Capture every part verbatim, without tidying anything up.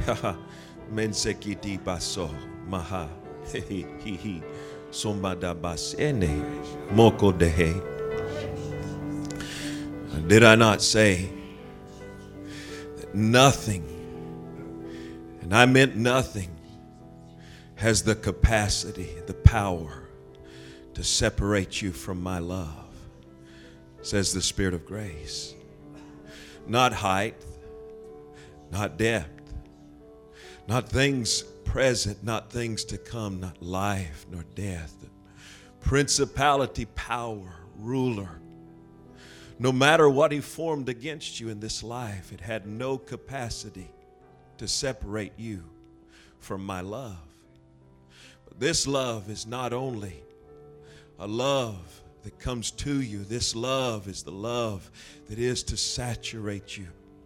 Mensekiti baso maha he he he sombada basene moko dehe. Did I not say that nothing, and I meant nothing, has the capacity, the power to separate you from my love, says the Spirit of grace. Not height, not depth, not things present, not things to come, not life nor death, principality, power, ruler. No matter what he formed against you in this life, it had no capacity to separate you from my love. But this love is not only a love that comes to you. This love is the love that is to saturate you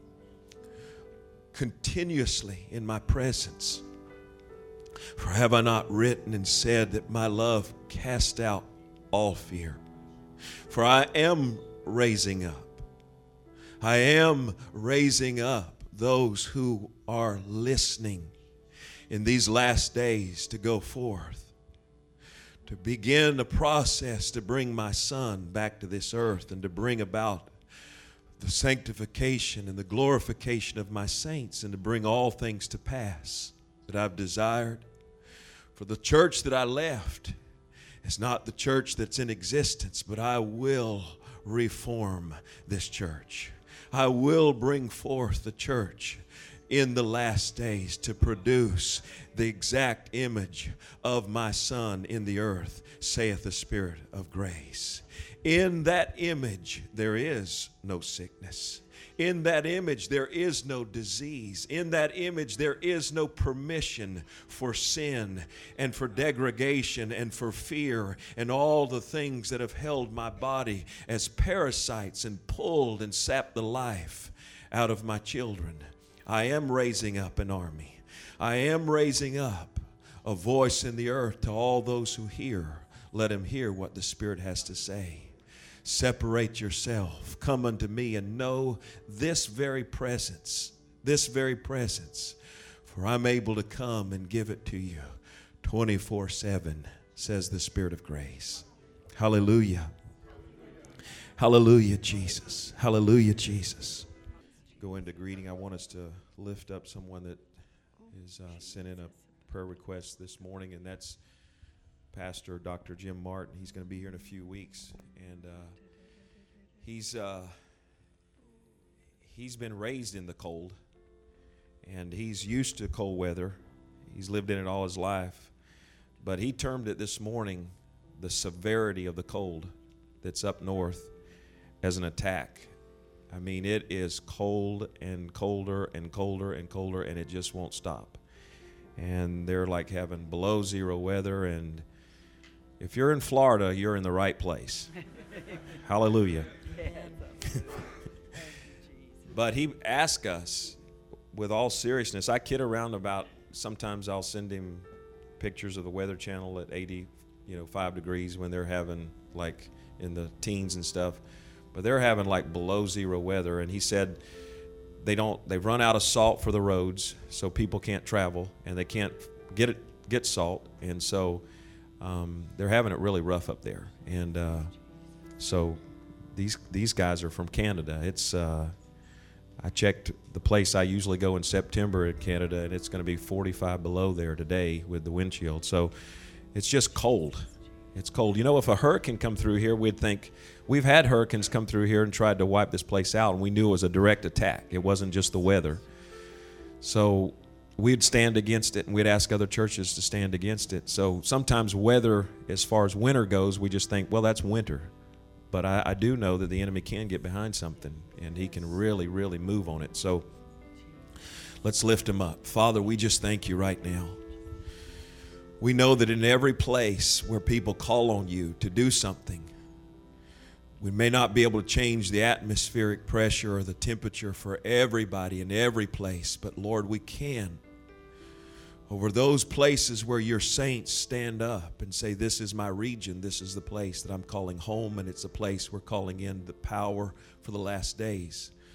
continuously in my presence. For have I not written and said that my love cast out all fear? For I am raising up. I am raising up those who are listening in these last days to go forth, to begin the process to bring my Son back to this earth and to bring about the sanctification and the glorification of my saints and to bring all things to pass that I've desired. For the church that I left is not the church that's in existence, but I will reform this church. I will bring forth the church in the last days to produce the exact image of my Son in the earth, saith the Spirit of grace. In that image there is no sickness. In that image there is no disease. In that image there is no permission for sin and for degradation and for fear and all the things that have held my body as parasites and pulled and sapped the life out of my children. I am raising up an army. I am raising up a voice in the earth to all those who hear. Let him hear what the Spirit has to say. Separate yourself. Come unto me and know this very presence, this very presence. For I'm able to come and give it to you twenty-four seven, says the Spirit of grace. Hallelujah. Hallelujah, Jesus. Hallelujah, Jesus. Go into greeting. I want us to lift up someone that is uh, sent in a prayer request this morning, and that's Pastor Doctor Jim Martin. He's going to be here in a few weeks, and uh, he's uh, he's been raised in the cold, and he's used to cold weather. He's lived in it all his life, but he termed it this morning the severity of the cold that's up north as an attack. I mean, it is cold and colder and colder and colder, and it just won't stop. And they're like having below zero weather, and if you're in Florida, you're in the right place. Hallelujah. But he asked us, with all seriousness, I kid around about, sometimes I'll send him pictures of the Weather Channel at eighty, you know, five degrees when they're having like in the teens and stuff. But they're having like below zero weather, and he said they don't, they've run out of salt for the roads, so people can't travel, and they can't get it, get salt, and so um, they're having it really rough up there. And uh, so these these guys are from Canada. It's uh, I checked the place I usually go in September in Canada, and it's going to be forty-five below there today with the wind chill. So it's just cold. It's cold. You know, if a hurricane come through here, we'd think, we've had hurricanes come through here and tried to wipe this place out, and we knew it was a direct attack. It wasn't just the weather. So we'd stand against it, and we'd ask other churches to stand against it. So sometimes weather, as far as winter goes, we just think, well, that's winter. But I, I do know that the enemy can get behind something, and he can really, really move on it. So let's lift him up. Father, we just thank you right now. We know that in every place where people call on you to do something, we may not be able to change the atmospheric pressure or the temperature for everybody in every place, but Lord, we can. Over those places where your saints stand up and say, this is my region, this is the place that I'm calling home, and it's a place we're calling in the power for the last days.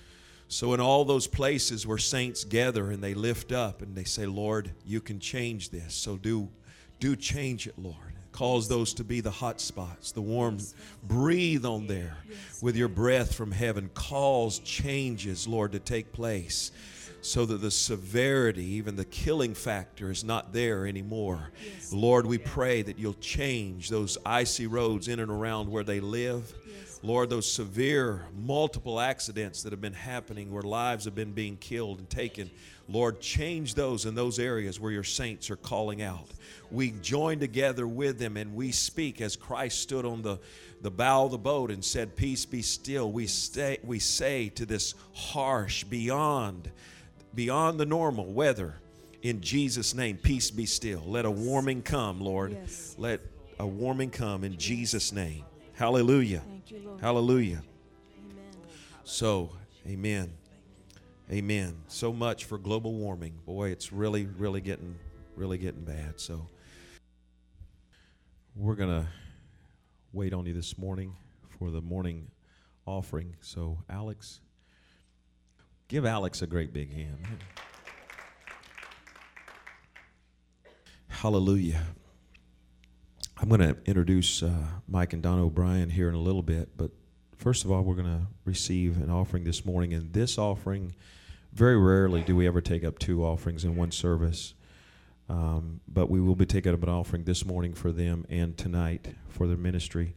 So in all those places where saints gather and they lift up and they say, Lord, you can change this. So do, do change it, Lord. Cause those to be the hot spots, the warm. Breathe on there with your breath from heaven. Cause changes, Lord, to take place so that the severity, even the killing factor, is not there anymore. Lord, we pray that you'll change those icy roads in and around where they live. Lord, those severe multiple accidents that have been happening where lives have been being killed and taken, Lord, change those in those areas where your saints are calling out. We join together with them and we speak as Christ stood on the, the bow of the boat and said, peace be still. We, stay, we say to this harsh, beyond, beyond the normal weather, in Jesus' name, peace be still. Let a warming come, Lord. Yes. Let a warming come in Jesus' name. Hallelujah. Thank you, Lord. Hallelujah. Amen. So, amen. Amen. So much for global warming. Boy, it's really, really getting, really getting bad. So, we're going to wait on you this morning for the morning offering. So, Alex, give Alex a great big hand. Hallelujah. I'm going to introduce uh, Mike and Don O'Brien here in a little bit, but first of all, we're going to receive an offering this morning. And this offering, very rarely do we ever take up two offerings in one service, um, but we will be taking up an offering this morning for them and tonight for their ministry.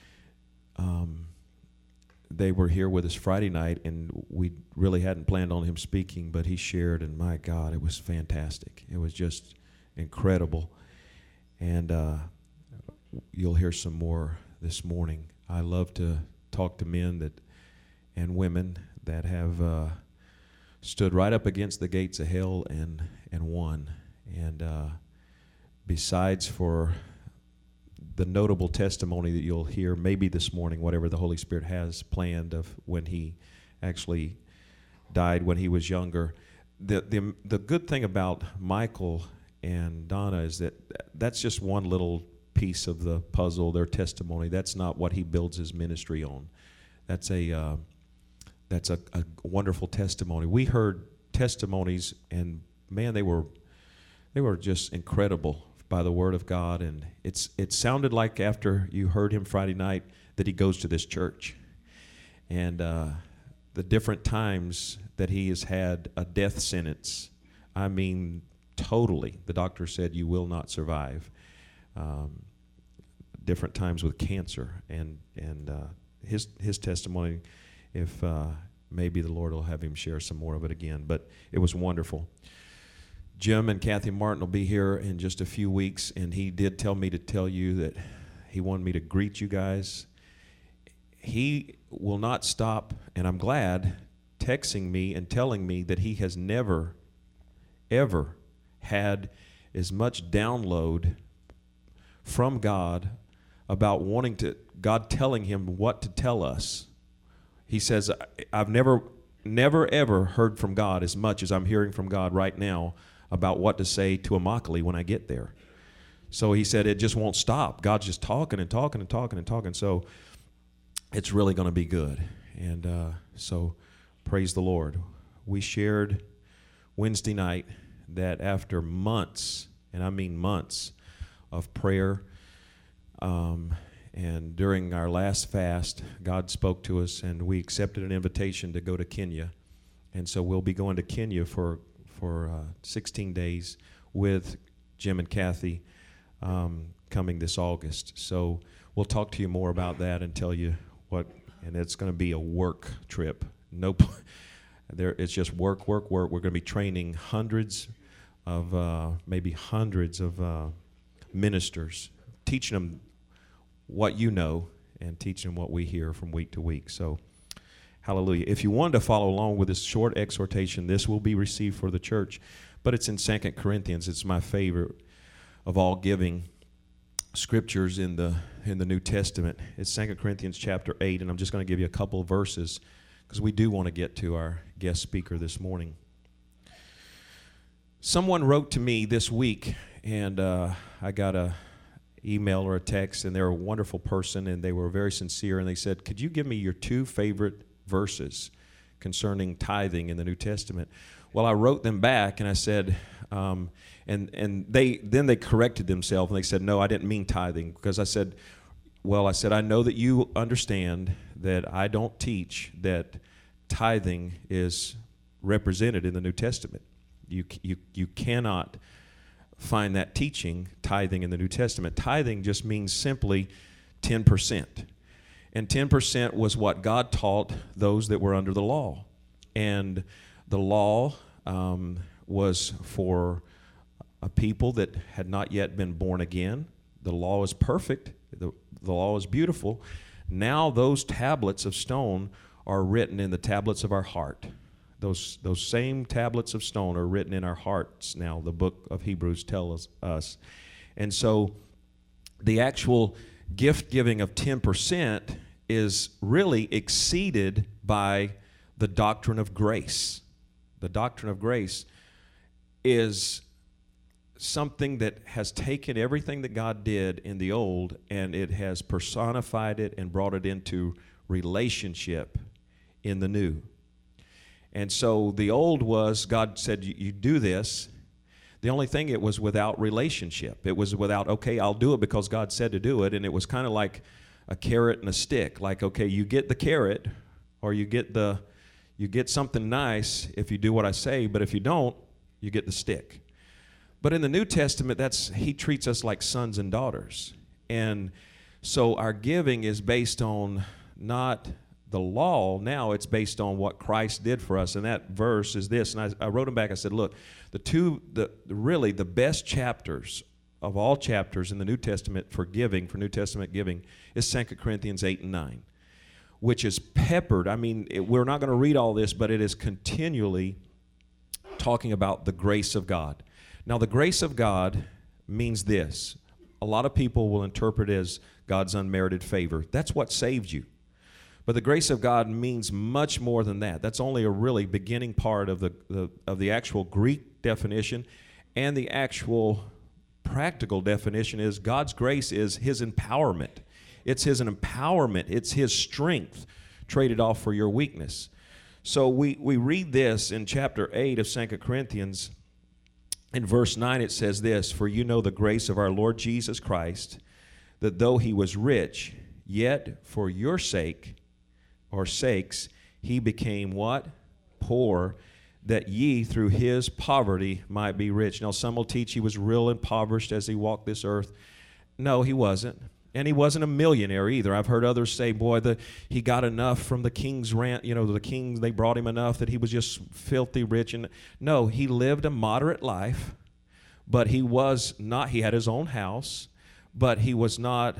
Um, they were here with us Friday night, and we really hadn't planned on him speaking, but he shared, and my God, it was fantastic. It was just incredible. And uh, you'll hear some more this morning. I love to talk to men that and women that have uh, stood right up against the gates of hell and, and won. And uh, besides for the notable testimony that you'll hear maybe this morning, whatever the Holy Spirit has planned of when he actually died when he was younger, the the, the good thing about Michael and Donna is that that's just one little piece of the puzzle, their testimony. That's not what he builds his ministry on. That's a uh, that's a, a wonderful testimony. We heard testimonies, and man, they were they were just incredible by the Word of God. And it's it sounded like after you heard him Friday night that he goes to this church, and uh, the different times that he has had a death sentence. I mean, totally. The doctor said you will not survive. Um, different times with cancer, and and uh, his his testimony, if uh, maybe the Lord will have him share some more of it again. But it was wonderful. Jim and Kathy Martin will be here in just a few weeks, and he did tell me to tell you that he wanted me to greet you guys. He will not stop, and I'm glad, texting me and telling me that he has never, ever had as much download from God about wanting to, God telling him what to tell us. He says, I've never, never, ever heard from God as much as I'm hearing from God right now about what to say to Immokalee when I get there. So he said, it just won't stop. God's just talking and talking and talking and talking. So it's really going to be good. And uh, so praise the Lord. We shared Wednesday night that after months, and I mean months, of prayer, um, and during our last fast, God spoke to us, and we accepted an invitation to go to Kenya. And so we'll be going to Kenya for for uh, sixteen days with Jim and Kathy um, coming this August. So we'll talk to you more about that and tell you what, and it's going to be a work trip. Nope, there it's just work, work, work. We're going to be training hundreds of, uh, maybe hundreds of uh, ministers, teaching them what you know and teaching them what we hear from week to week. So, hallelujah. If you wanted to follow along with this short exhortation, this will be received for the church, but it's in Second Corinthians. It's my favorite of all giving scriptures in the in the New Testament. It's Second Corinthians chapter eight, and I'm just going to give you a couple of verses because we do want to get to our guest speaker this morning. Someone wrote to me this week, and uh, I got a email or a text, and they're a wonderful person, and they were very sincere, and they said, could you give me your two favorite verses? concerning tithing in the New Testament. Well, I wrote them back and I said, um, and and they then they corrected themselves and they said, no, I didn't mean tithing, because I said, well, I said, I know that you understand that I don't teach that tithing is represented in the New Testament. You you you cannot find that teaching, tithing, in the New Testament. Tithing just means simply ten percent. And ten percent was what God taught those that were under the law. And the law um, was for a people that had not yet been born again. The law is perfect. The, the law is beautiful. Now those tablets of stone are written in the tablets of our heart. Those those same tablets of stone are written in our hearts now, the book of Hebrews tells us. And so the actual gift giving of ten percent is really exceeded by the doctrine of grace. The doctrine of grace is something that has taken everything that God did in the old and it has personified it and brought it into relationship in the new. And so the old was, God said, you, you do this. The only thing, it was without relationship. It was without, okay, I'll do it because God said to do it. And it was kind of like a carrot and a stick. Like, okay, you get the carrot or you get the, you get something nice if you do what I say, but if you don't, you get the stick. But in the New Testament, that's, he treats us like sons and daughters. And so our giving is based on not the law. Now it's based on what Christ did for us. And that verse is this. And I, I wrote them back. I said, look, the two, the really the best chapters of all chapters in the New Testament for giving, for New Testament giving, is Second Corinthians eight and nine, which is peppered. I mean, it, we're not going to read all this, but it is continually talking about the grace of God. Now, the grace of God means this. A lot of people will interpret it as God's unmerited favor. That's what saved you. But the grace of God means much more than that. That's only a really beginning part of the, the of the actual Greek definition, and the actual practical definition is God's grace is His empowerment. It's His empowerment. It's His strength traded off for your weakness. So we, we read this in chapter eight of Second Corinthians. In verse nine it says this, for you know the grace of our Lord Jesus Christ, that though He was rich, yet for your sake, or sakes, He became what? Poor, that ye through His poverty might be rich. Now some will teach He was real impoverished as He walked this earth. No, He wasn't. And He wasn't a millionaire either. I've heard others say, boy, the, He got enough from the king's rent. You know, the king, they brought Him enough that He was just filthy rich. And no, He lived a moderate life, but He was not, He had His own house, but He was not,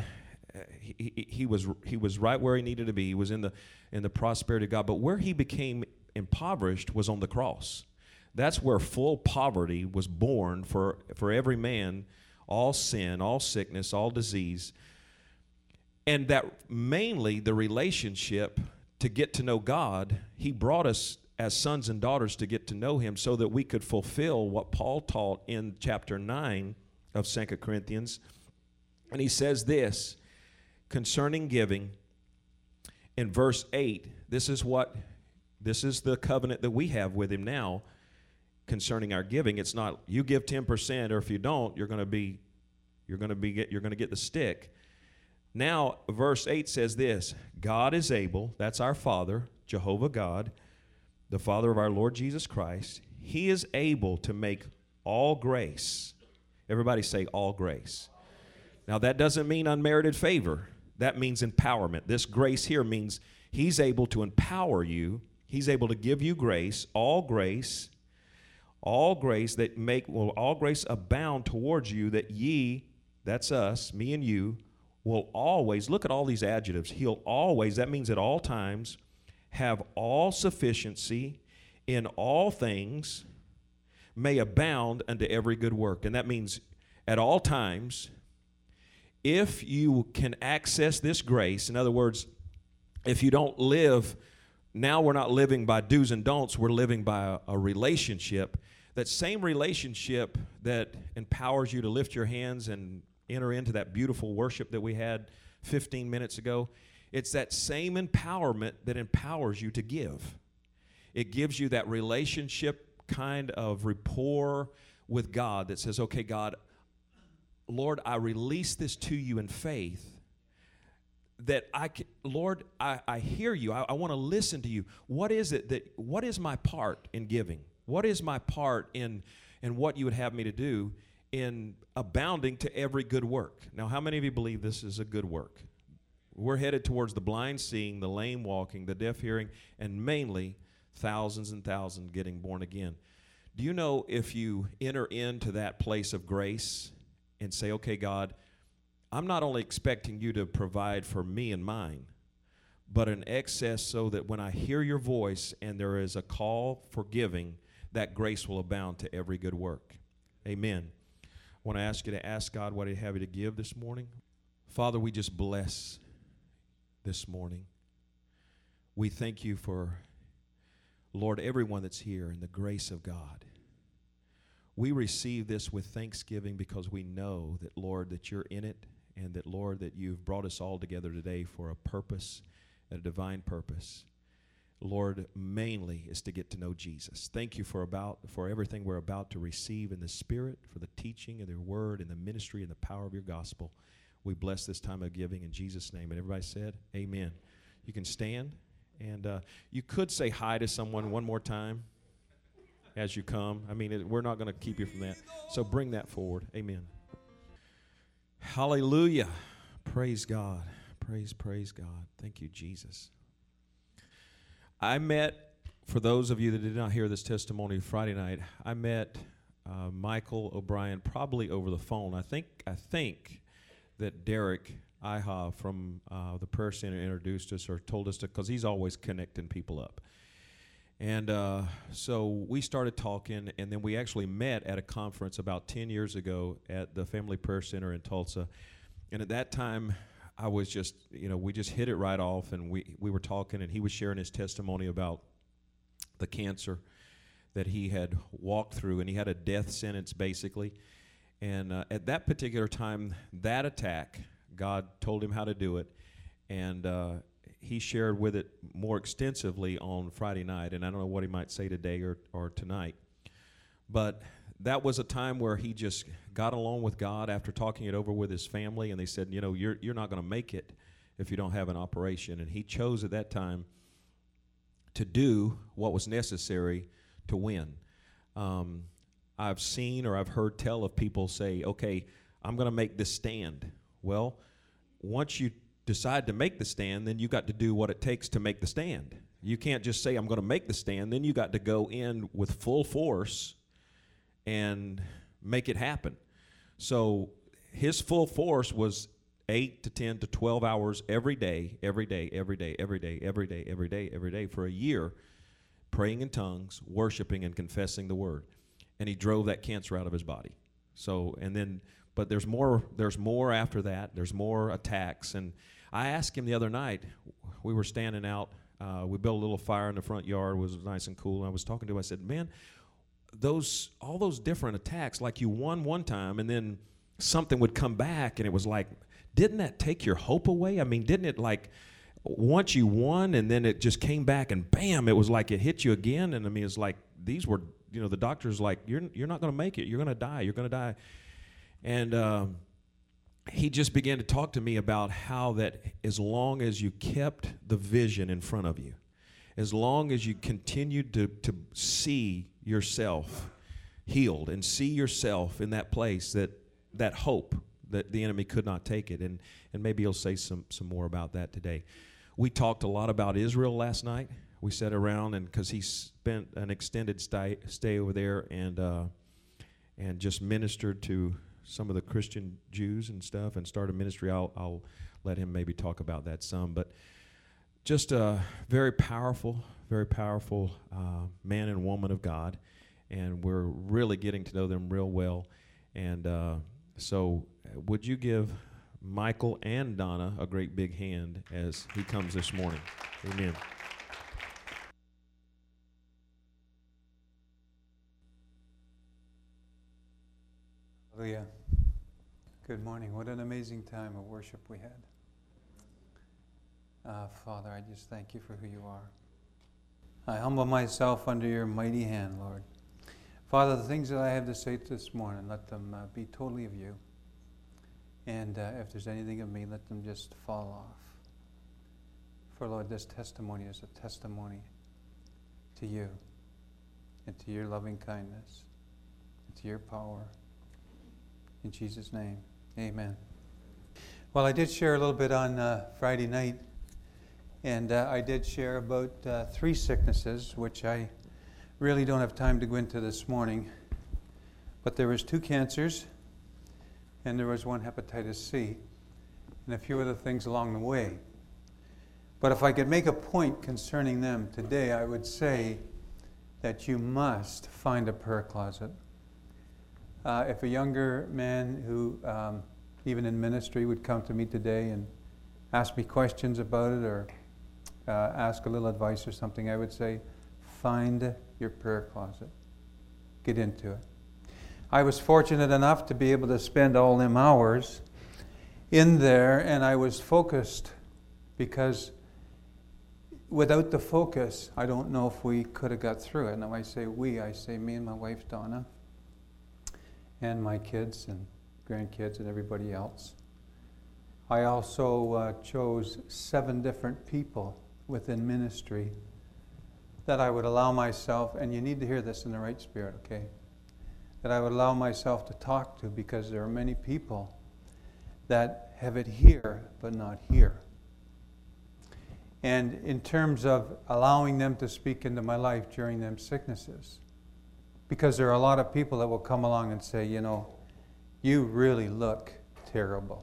he, he, he was he was right where He needed to be. He was in the in the prosperity of God. But where He became impoverished was on the cross. That's where full poverty was born for, for every man, all sin, all sickness, all disease. And that mainly the relationship to get to know God, He brought us as sons and daughters to get to know Him so that we could fulfill what Paul taught in chapter nine of Second Corinthians. And he says this concerning giving in verse eight. This is what, this is the covenant that we have with Him now concerning our giving. It's not you give ten percent, or if you don't, you're going to be, you're going to be, get, you're going to get the stick. Now, verse eight says this, God is able, that's our Father, Jehovah God, the Father of our Lord Jesus Christ. He is able to make all grace. Everybody say all grace. Now, that doesn't mean unmerited favor. That means empowerment. This grace here means He's able to empower you. He's able to give you grace, all grace, all grace that make, well, all grace abound towards you, that ye, that's us, me and you, will always, look at all these adjectives, He'll always, that means at all times, have all sufficiency in all things, may abound unto every good work. And that means at all times, if you can access this grace, in other words, if you don't live, now we're not living by do's and don'ts, we're living by a, a relationship. That same relationship that empowers you to lift your hands and enter into that beautiful worship that we had fifteen minutes ago, it's that same empowerment that empowers you to give. It gives you that relationship kind of rapport with God that says, okay, God, Lord, I release this to you in faith. That I can, Lord, I, I hear you. I, I want to listen to you. What is it that, what is my part in giving? What is my part in, in what you would have me to do in abounding to every good work? Now, how many of you believe this is a good work? We're headed towards the blind seeing, the lame walking, the deaf hearing, and mainly thousands and thousands getting born again. Do you know if you enter into that place of grace and say, okay, God, I'm not only expecting you to provide for me and mine, but an excess so that when I hear your voice and there is a call for giving, that grace will abound to every good work. Amen. I want to ask you to ask God what He'd have you to give this morning. Father, we just bless this morning. We thank you for, Lord, everyone that's here and the grace of God. We receive this with thanksgiving because we know that, Lord, that you're in it, and that, Lord, that you've brought us all together today for a purpose, a divine purpose. Lord, mainly is to get to know Jesus. Thank you for about for everything we're about to receive in the Spirit, for the teaching of your word and the ministry and the power of your gospel. We bless this time of giving in Jesus' name. And everybody said, amen. You can stand, and uh, you could say hi to someone one more time as you come. I mean, it, we're not going to keep you from that. So bring that forward. Amen. Hallelujah. Praise God. Praise, praise God. Thank you, Jesus. I met, for those of you that did not hear this testimony Friday night, I met uh, Michael O'Brien probably over the phone. I think I think that Derek Iha from uh, the Prayer Center introduced us or told us to, because he's always connecting people up. And uh, so we started talking, and then we actually met at a conference about ten years ago at the Family Prayer Center in Tulsa. And at that time, I was just, you know, we just hit it right off, and we, we were talking, and he was sharing his testimony about the cancer that he had walked through, and he had a death sentence, basically. And uh, at that particular time, that attack, God told him how to do it, and uh, he shared with it more extensively on Friday night, and I don't know what he might say today or, or tonight. But that was a time where he just got along with God after talking it over with his family, and they said, you know, you're you're not going to make it if you don't have an operation. And he chose at that time to do what was necessary to win. Um, I've seen or I've heard tell of people say, okay, I'm going to make this stand. Well, once you decide to make the stand, then you got to do what it takes to make the stand. You can't just say, I'm going to make the stand. Then you got to go in with full force and make it happen. So his full force was eight to ten to twelve hours every day, every day, every day, every day, every day, every day, every day for a year, praying in tongues, worshiping and confessing the word. And he drove that cancer out of his body. So, and then, but there's more, there's more after that. There's more attacks. And I asked him the other night, we were standing out, uh, we built a little fire in the front yard, it was nice and cool. And I was talking to him, I said, man, those, all those different attacks, like you won one time and then something would come back and it was like, didn't that take your hope away? I mean, didn't it like, once you won and then it just came back and bam, it was like it hit you again. And I mean, it's like, these were, you know, the doctor's like, you're you're not going to make it. You're going to die. You're going to die. And um, he just began to talk to me about how that as long as you kept the vision in front of you, as long as you continued to, to see yourself healed and see yourself in that place, that that hope that the enemy could not take it. And and maybe he'll say some some more about that today. We talked a lot about Israel last night. We sat around, and because he spent an extended stay, stay over there and uh, and just ministered to some of the Christian Jews and stuff and started ministry. I'll, I'll let him maybe talk about that some. But just a very powerful, very powerful uh, man and woman of God. And we're really getting to know them real well. And uh, so would you give Michael and Donna a great big hand as he comes this morning? Amen. Hallelujah. Good morning. What an amazing time of worship we had. Uh, Father, I just thank you for who you are. I humble myself under your mighty hand, Lord. Father, the things that I have to say this morning, let them uh, be totally of you. And uh, if there's anything of me, let them just fall off. For, Lord, this testimony is a testimony to you and to your loving kindness and to your power. In Jesus' name, amen. Well, I did share a little bit on uh, Friday night, and uh, I did share about uh, three sicknesses, which I really don't have time to go into this morning. But there was two cancers, and there was one hepatitis C, and a few other things along the way. But if I could make a point concerning them today, I would say that you must find a prayer closet. Uh, if a younger man who, um, even in ministry, would come to me today and ask me questions about it or uh, ask a little advice or something, I would say, find your prayer closet. Get into it. I was fortunate enough to be able to spend all them hours in there, and I was focused, because without the focus, I don't know if we could have got through it. Now I say we, I say me and my wife Donna, and my kids and grandkids and everybody else. I also uh, chose seven different people within ministry that I would allow myself, and you need to hear this in the right spirit, okay? That I would allow myself to talk to, because there are many people that have it here but not here. And in terms of allowing them to speak into my life during them sicknesses, because there are a lot of people that will come along and say, you know, you really look terrible.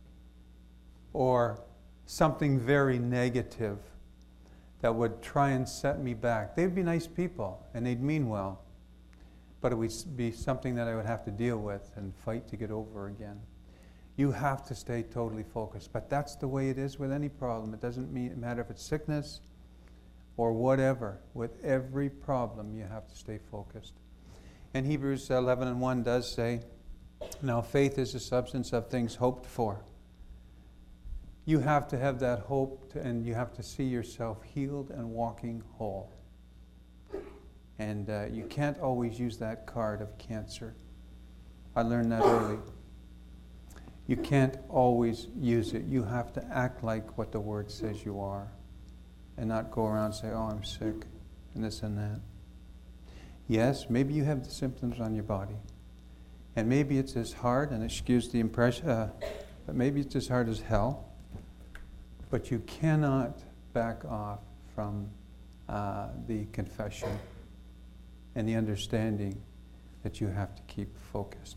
Or something very negative that would try and set me back. They'd be nice people, and they'd mean well, but it would be something that I would have to deal with and fight to get over again. You have to stay totally focused, but that's the way it is with any problem. It doesn't mean, matter if it's sickness or whatever. With every problem, you have to stay focused. And Hebrews eleven and one does say, now faith is the substance of things hoped for. You have to have that hope, to, and you have to see yourself healed and walking whole. And uh, you can't always use that card of cancer. I learned that early. You can't always use it. You have to act like what the Word says you are, and not go around and say, oh, I'm sick, and this and that. Yes, maybe you have the symptoms on your body. And maybe it's as hard, and excuse the impression, uh, but maybe it's as hard as hell. But you cannot back off from uh, the confession and the understanding that you have to keep focused.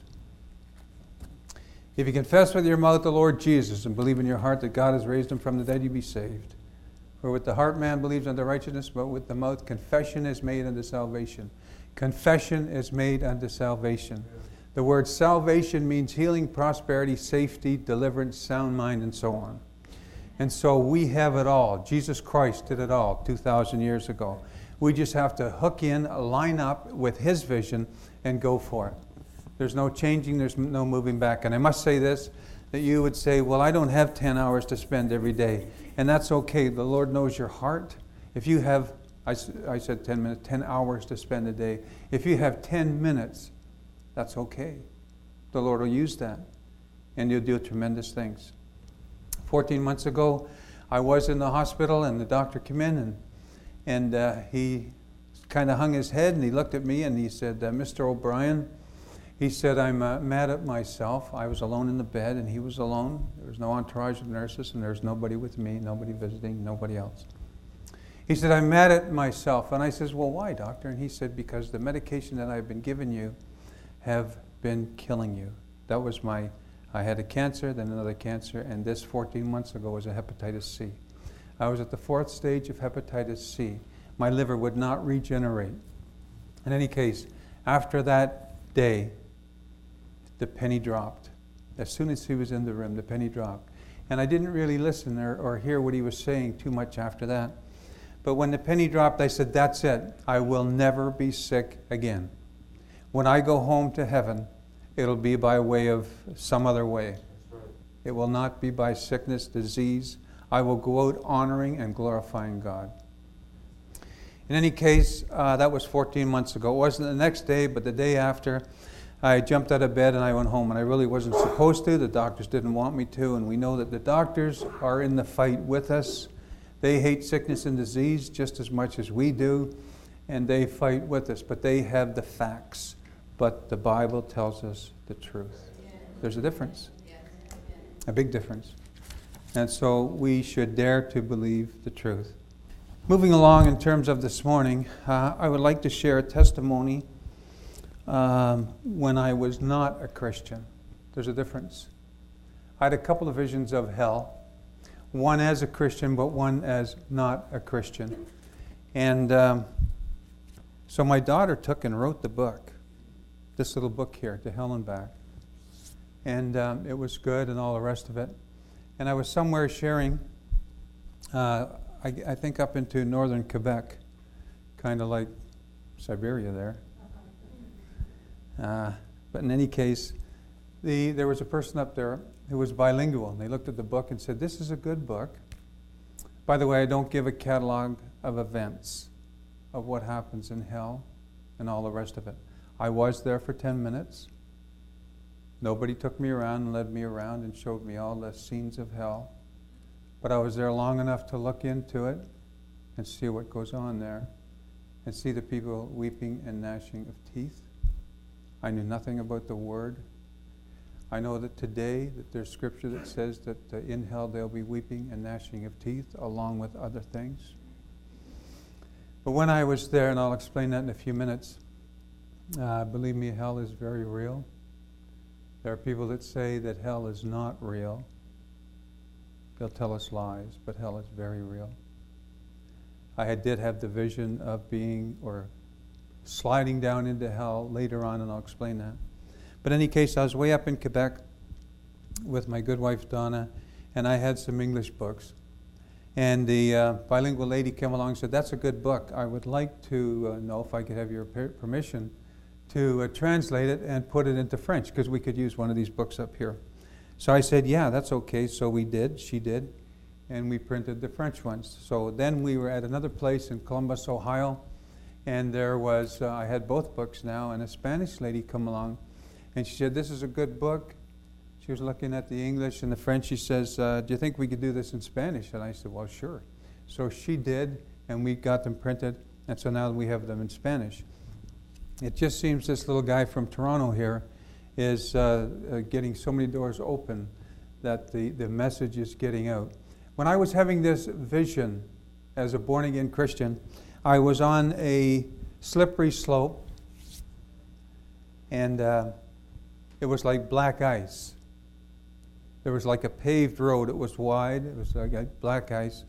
If you confess with your mouth the Lord Jesus and believe in your heart that God has raised him from the dead, you'll be saved. For with the heart man believes unto righteousness, but with the mouth confession is made unto salvation. Confession is made unto salvation. The word salvation means healing, prosperity, safety, deliverance, sound mind, and so on. And so we have it all. Jesus Christ did it all two thousand years ago. We just have to hook in, line up with his vision, and go for it. There's no changing, there's no moving back. And I must say this, that you would say, well, I don't have ten hours to spend every day. And that's okay. The Lord knows your heart. If you have, I, I said ten minutes, ten hours to spend a day. If you have ten minutes, that's okay. The Lord will use that, and you'll do tremendous things. fourteen months ago, I was in the hospital, and the doctor came in, and, and uh, he kind of hung his head, and he looked at me, and he said, uh, Mister O'Brien, he said, I'm uh, mad at myself. I was alone in the bed, and he was alone. There was no entourage of nurses, and there was nobody with me, nobody visiting, nobody else. He said, I'm mad at myself. And I says, well, why, doctor? And he said, because the medication that I've been giving you have been killing you. That was my, I had a cancer, then another cancer, and this fourteen months ago was a hepatitis C. I was at the fourth stage of hepatitis C. My liver would not regenerate. In any case, after that day, the penny dropped. As soon as he was in the room, the penny dropped. And I didn't really listen or, or hear what he was saying too much after that. But when the penny dropped, I said, that's it. I will never be sick again. When I go home to heaven, it'll be by way of some other way. Right. It will not be by sickness, disease. I will go out honoring and glorifying God. In any case, uh, that was fourteen months ago. It wasn't the next day, but the day after, I jumped out of bed and I went home, and I really wasn't supposed to. The doctors didn't want me to, and we know that the doctors are in the fight with us. They hate sickness and disease just as much as we do, and they fight with us, but they have the facts. But the Bible tells us the truth. There's a difference, a big difference. And so we should dare to believe the truth. Moving along in terms of this morning, uh, I would like to share a testimony um, when I was not a Christian. There's a difference. I had a couple of visions of hell, one as a Christian, but one as not a Christian. And um, so my daughter took and wrote the book, this little book here, To Hell and Back. And um, it was good and all the rest of it. And I was somewhere sharing, uh, I, I think up into northern Quebec, kind of like Siberia there. Uh, but in any case, the, there was a person up there who was bilingual. And they looked at the book and said, "This is a good book. By the way, I don't give a catalog of events of what happens in hell and all the rest of it. I was there for ten minutes. Nobody took me around and led me around and showed me all the scenes of hell. But I was there long enough to look into it and see what goes on there and see the people weeping and gnashing of teeth. I knew nothing about the Word. I know that today that there's scripture that says that uh, in hell there'll be weeping and gnashing of teeth along with other things. But when I was there, and I'll explain that in a few minutes, uh, believe me, hell is very real. There are people that say that hell is not real. They'll tell us lies, but hell is very real. I had, did have the vision of being or sliding down into hell later on, and I'll explain that. But in any case, I was way up in Quebec with my good wife Donna, and I had some English books. And the uh, bilingual lady came along and said, "That's a good book. I would like to uh, know if I could have your per- permission to uh, translate it and put it into French, because we could use one of these books up here." So I said, "Yeah, that's okay." So we did, she did, and we printed the French ones. So then we were at another place in Columbus, Ohio, and there was, uh, I had both books now, and a Spanish lady come along, and she said, "This is a good book." She was looking at the English and the French. She says, uh, "Do you think we could do this in Spanish?" And I said, "Well, sure." So she did, and we got them printed, and so now we have them in Spanish. It just seems this little guy from Toronto here is uh, uh, getting so many doors open that the, the message is getting out. When I was having this vision as a born-again Christian, I was on a slippery slope, and uh, it was like black ice. There was like a paved road. It was wide. It was like black ice.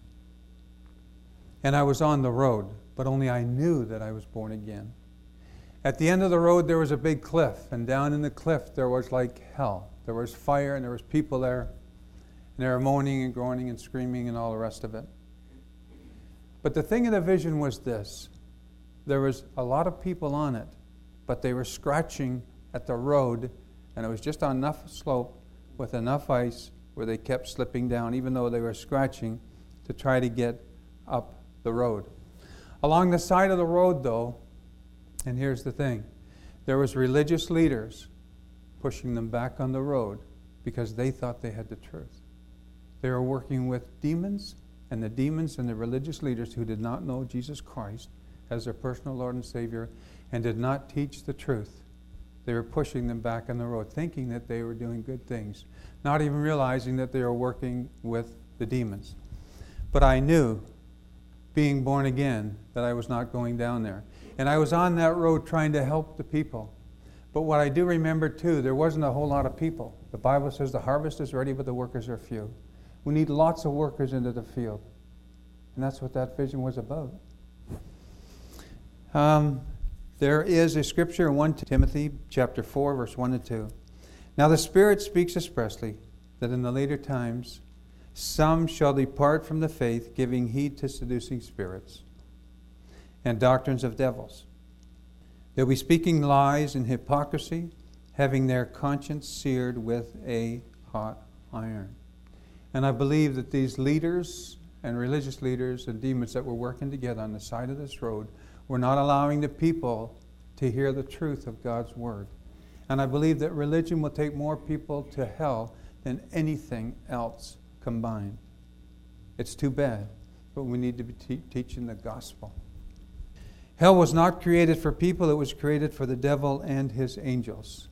And I was on the road, but only I knew that I was born again. At the end of the road, there was a big cliff, and down in the cliff, there was like hell. There was fire, and there was people there, and they were moaning and groaning and screaming and all the rest of it. But the thing in the vision was this. There was a lot of people on it, but they were scratching at the road, and it was just on enough slope with enough ice where they kept slipping down, even though they were scratching to try to get up the road. Along the side of the road, though, and here's the thing, there was religious leaders pushing them back on the road because they thought they had the truth. They were working with demons, and the demons and the religious leaders who did not know Jesus Christ as their personal Lord and Savior and did not teach the truth. They were pushing them back on the road, thinking that they were doing good things, not even realizing that they were working with the demons. But I knew, being born again, that I was not going down there. And I was on that road trying to help the people. But what I do remember too, there wasn't a whole lot of people. The Bible says the harvest is ready, but the workers are few. We need lots of workers into the field. And that's what that vision was about. Um, there is a scripture in First Timothy chapter four, verse one and two. "Now the Spirit speaks expressly that in the later times some shall depart from the faith, giving heed to seducing spirits and doctrines of devils. They'll be speaking lies and hypocrisy, having their conscience seared with a hot iron." And I believe that these leaders and religious leaders and demons that were working together on the side of this road were not allowing the people to hear the truth of God's word. And I believe that religion will take more people to hell than anything else combined. It's too bad, but we need to be te- teaching the gospel. Hell was not created for people, it was created for the devil and his angels.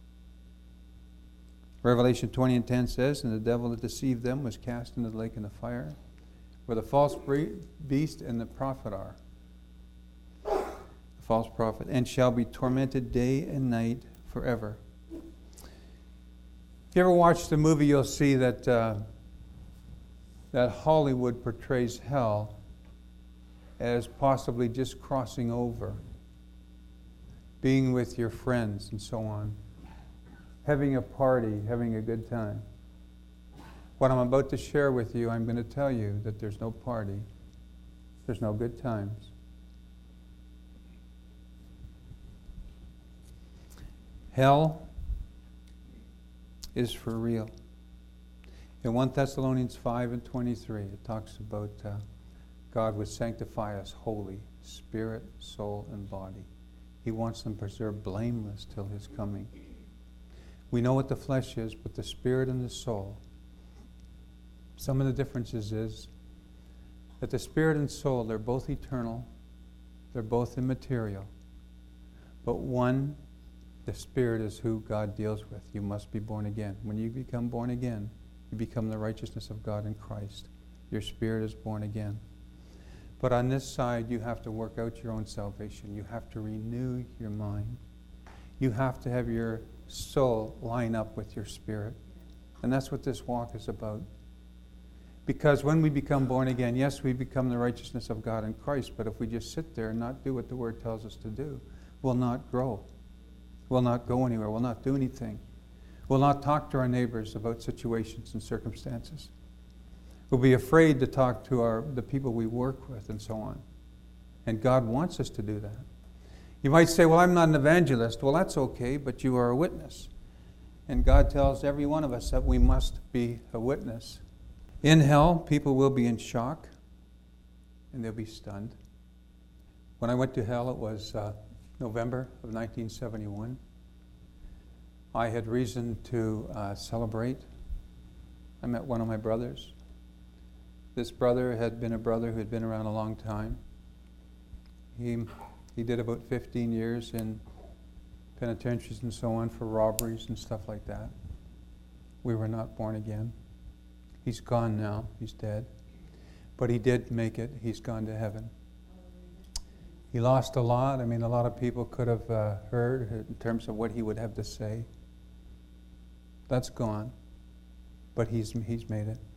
Revelation twenty and ten says, and the devil that deceived them was cast into the lake in the fire, where the false beast and the prophet are. The false prophet, and shall be tormented day and night forever. If you ever watch the movie, you'll see that uh, that Hollywood portrays hell as possibly just crossing over, being with your friends and so on, having a party, having a good time. What I'm about to share with you, I'm going to tell you that there's no party, there's no good times. Hell is for real. In First Thessalonians five and twenty-three, it talks about uh, God would sanctify us wholly, spirit, soul, and body. He wants them preserved blameless till his coming. We know what the flesh is, but the spirit and the soul. Some of the differences is that the spirit and soul, they're both eternal, they're both immaterial. But one, the spirit is who God deals with. You must be born again. When you become born again, you become the righteousness of God in Christ. Your spirit is born again. But on this side, you have to work out your own salvation. You have to renew your mind. You have to have your soul line up with your spirit. And that's what this walk is about. Because when we become born again, yes, we become the righteousness of God in Christ, but if we just sit there and not do what the Word tells us to do, we'll not grow. We'll not go anywhere. We'll not do anything. We'll not talk to our neighbors about situations and circumstances. We'll be afraid to talk to our the people we work with and so on. And God wants us to do that. You might say, well, I'm not an evangelist. Well, that's okay, but you are a witness. And God tells every one of us that we must be a witness. In hell, people will be in shock, and they'll be stunned. When I went to hell, it was uh, November of nineteen seventy-one. I had reason to uh, celebrate. I met one of my brothers. This brother had been a brother who had been around a long time. He, he did about fifteen years in penitentiaries and so on for robberies and stuff like that. We were not born again. He's gone now. He's dead. But he did make it. He's gone to heaven. He lost a lot. I mean, a lot of people could have uh, heard in terms of what he would have to say. That's gone. But he's he's made it.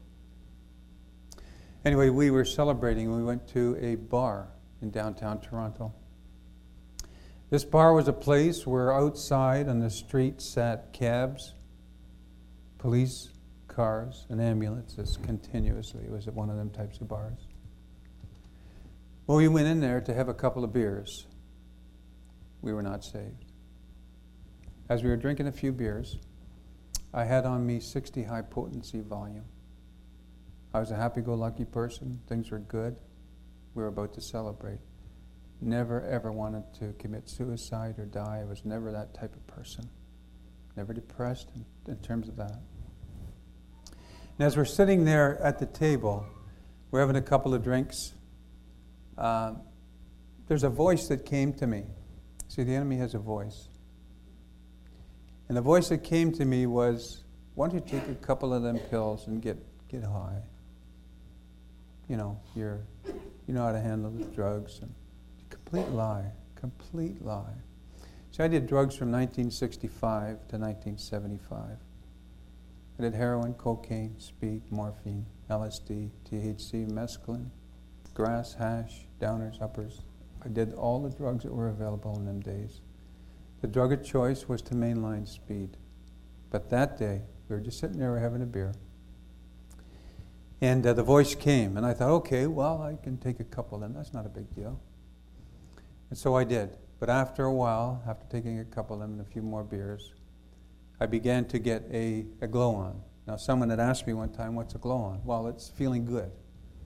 Anyway, we were celebrating. We went to a bar in downtown Toronto. This bar was a place where outside on the street sat cabs, police cars, and ambulances continuously. It was one of them types of bars. Well, we went in there to have a couple of beers. We were not saved. As we were drinking a few beers, I had on me sixty high potency volume. I was a happy-go-lucky person. Things were good. We were about to celebrate. Never, ever wanted to commit suicide or die. I was never that type of person. Never depressed in, in terms of that. And as we're sitting there at the table, we're having a couple of drinks. Uh, there's a voice that came to me. See, the enemy has a voice. And the voice that came to me was, why don't you take a couple of them pills and get, get high? You know, you're, you know how to handle the drugs. And complete lie, complete lie. See, I did drugs from nineteen sixty-five to nineteen seventy-five. I did heroin, cocaine, speed, morphine, L S D, T H C, mescaline, grass, hash, downers, uppers. I did all the drugs that were available in them days. The drug of choice was to mainline speed. But that day, we were just sitting there, we were having a beer. And uh, the voice came, and I thought, okay, well, I can take a couple of them. That's not a big deal. And so I did. But after a while, after taking a couple of them and a few more beers, I began to get a, a glow on. Now, someone had asked me one time, what's a glow on? Well, it's feeling good.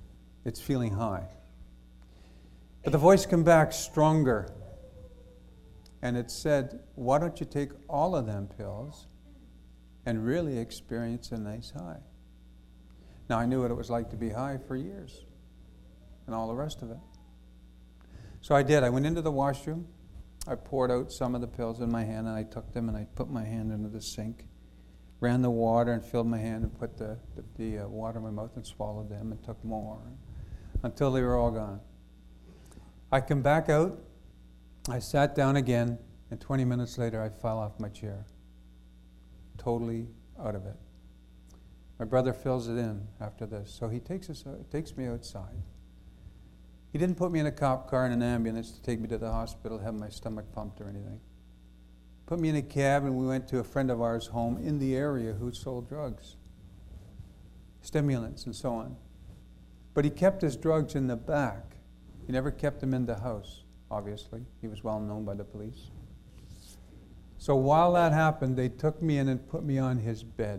It's feeling high. But the voice came back stronger. And it said, why don't you take all of them pills and really experience a nice high? Now, I knew what it was like to be high for years and all the rest of it. So I did. I went into the washroom. I poured out some of the pills in my hand, and I took them, and I put my hand into the sink, ran the water, and filled my hand, and put the, the, the uh, water in my mouth and swallowed them, and took more until they were all gone. I come back out. I sat down again, and twenty minutes later, I fell off my chair, totally out of it. My brother fills it in after this, so he takes us, uh, takes me outside. He didn't put me in a cop car and an ambulance to take me to the hospital, have my stomach pumped or anything. Put me in a cab, and we went to a friend of ours' home in the area who sold drugs, stimulants and so on. But he kept his drugs in the back. He never kept them in the house, obviously. He was well known by the police. So while that happened, they took me in and put me on his bed.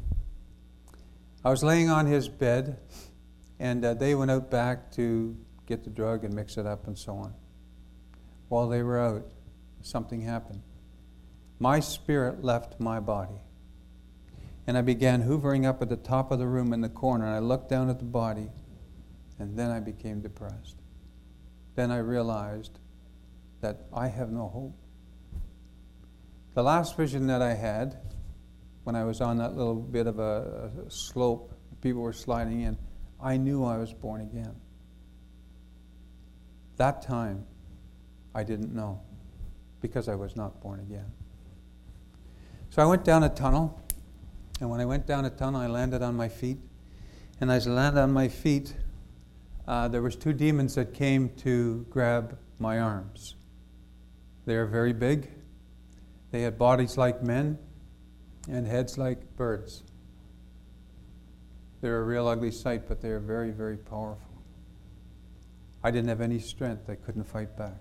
I was laying on his bed, and uh, they went out back to get the drug and mix it up and so on. While they were out, something happened. My spirit left my body. And I began hoovering up at the top of the room in the corner, and I looked down at the body, and then I became depressed. Then I realized that I have no hope. The last vision that I had, when I was on that little bit of a, a slope, people were sliding in, I knew I was born again. That time, I didn't know, because I was not born again. So I went down a tunnel, and when I went down a tunnel, I landed on my feet. And as I landed on my feet, uh, there was two demons that came to grab my arms. They are very big. They had bodies like men and heads like birds. They're a real ugly sight, but they're very, very powerful. I didn't have any strength. I couldn't fight back.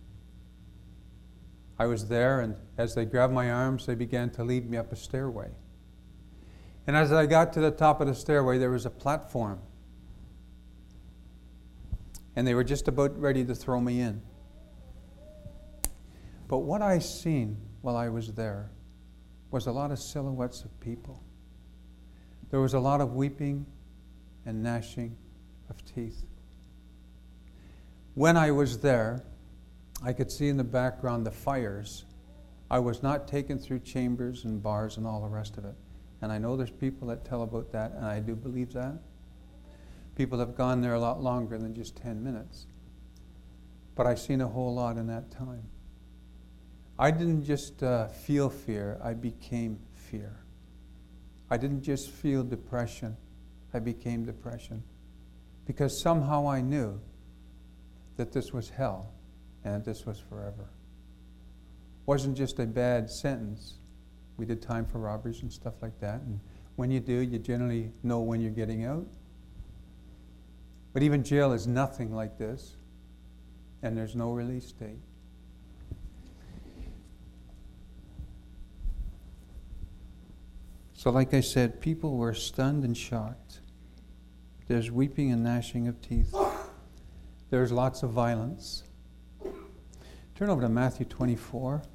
I was there, and as they grabbed my arms, they began to lead me up a stairway. And as I got to the top of the stairway, there was a platform. And they were just about ready to throw me in. But what I seen while I was there was a lot of silhouettes of people. There was a lot of weeping and gnashing of teeth. When I was there, I could see in the background the fires. I was not taken through chambers and bars and all the rest of it. And I know there's people that tell about that, and I do believe that. People have gone there a lot longer than just ten minutes. But I've seen a whole lot in that time. I didn't just uh, feel fear, I became fear. I didn't just feel depression, I became depression. Because somehow I knew that this was hell and that this was forever. It wasn't just a bad sentence. We did time for robberies and stuff like that. And when you do, you generally know when you're getting out. But even jail is nothing like this. And there's no release date. So like I said, people were stunned and shocked. There's weeping and gnashing of teeth. There's lots of violence. Turn over to Matthew twenty-four.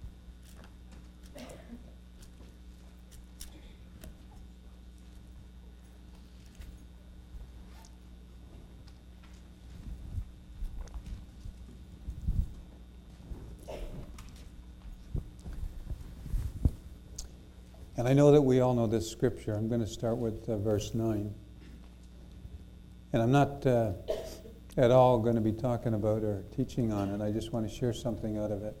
And I know that we all know this scripture. I'm going to start with uh, verse nine. And I'm not uh, at all going to be talking about or teaching on it. I just want to share something out of it.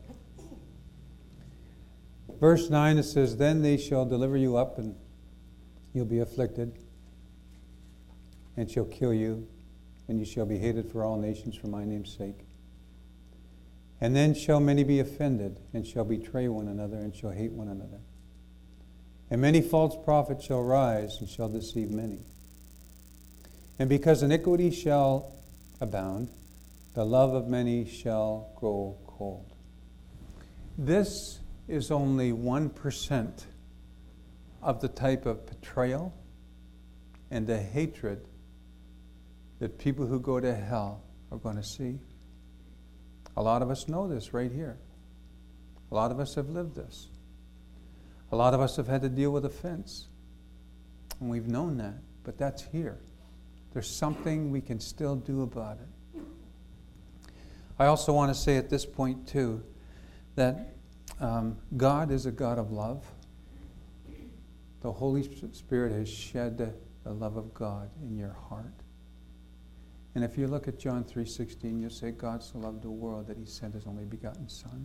Verse nine, it says, "Then they shall deliver you up, and you'll be afflicted, and shall kill you, and you shall be hated for all nations for my name's sake. And then shall many be offended, and shall betray one another, and shall hate one another. And many false prophets shall rise, and shall deceive many. And because iniquity shall abound, the love of many shall grow cold." This is only one percent of the type of betrayal and the hatred that people who go to hell are going to see. A lot of us know this right here. A lot of us have lived this. A lot of us have had to deal with offense. And we've known that, but that's here. There's something we can still do about it. I also want to say at this point, too, that um, God is a God of love. The Holy Spirit has shed the, the love of God in your heart. And if you look at John three sixteen, you'll say, God so loved the world that he sent his only begotten Son.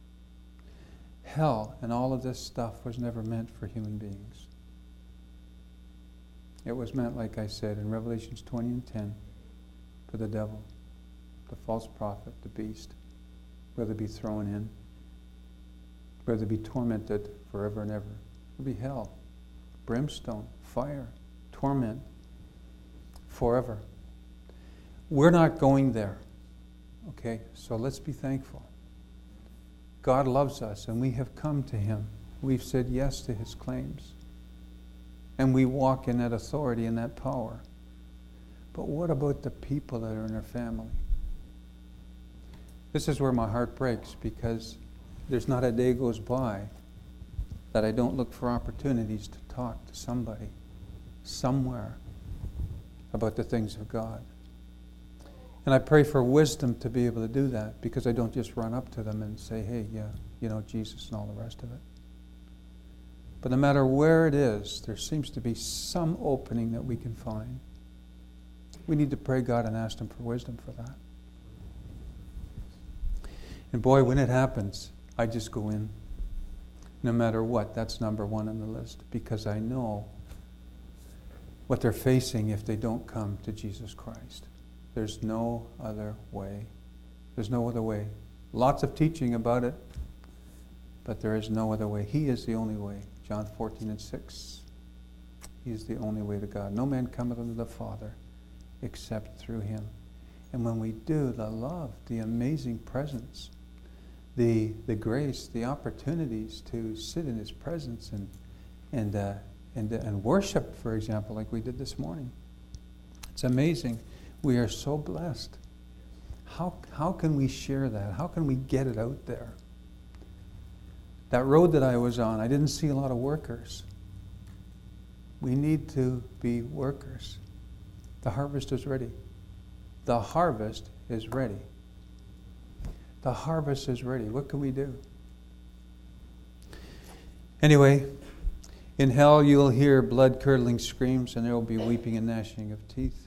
Hell and all of this stuff was never meant for human beings. It was meant, like I said, in Revelations twenty and ten, for the devil, the false prophet, the beast, where they be thrown in, where they be tormented forever and ever. It will be hell, brimstone, fire, torment, forever. We're not going there, okay? So let's be thankful. God loves us, and we have come to him. We've said yes to his claims. And we walk in that authority and that power. But what about the people that are in our family? This is where my heart breaks, because there's not a day goes by that I don't look for opportunities to talk to somebody, somewhere, about the things of God. And I pray for wisdom to be able to do that, because I don't just run up to them and say, hey, yeah, you know, Jesus and all the rest of it. But no matter where it is, there seems to be some opening that we can find. We need to pray God and ask him for wisdom for that. And boy, when it happens, I just go in. No matter what, that's number one on the list, because I know what they're facing if they don't come to Jesus Christ. There's no other way. There's no other way. Lots of teaching about it, but there is no other way. He is the only way. John fourteen and six. He is the only way to God. No man cometh unto the Father except through him. And when we do, the love, the amazing presence, the the grace, the opportunities to sit in his presence and and uh, and uh, and worship, for example, like we did this morning. It's amazing. We are so blessed. How how can we share that? How can we get it out there? That road that I was on, I didn't see a lot of workers. We need to be workers. The harvest is ready. The harvest is ready. The harvest is ready. What can we do? Anyway, in hell you'll hear blood-curdling screams, and there will be weeping and gnashing of teeth.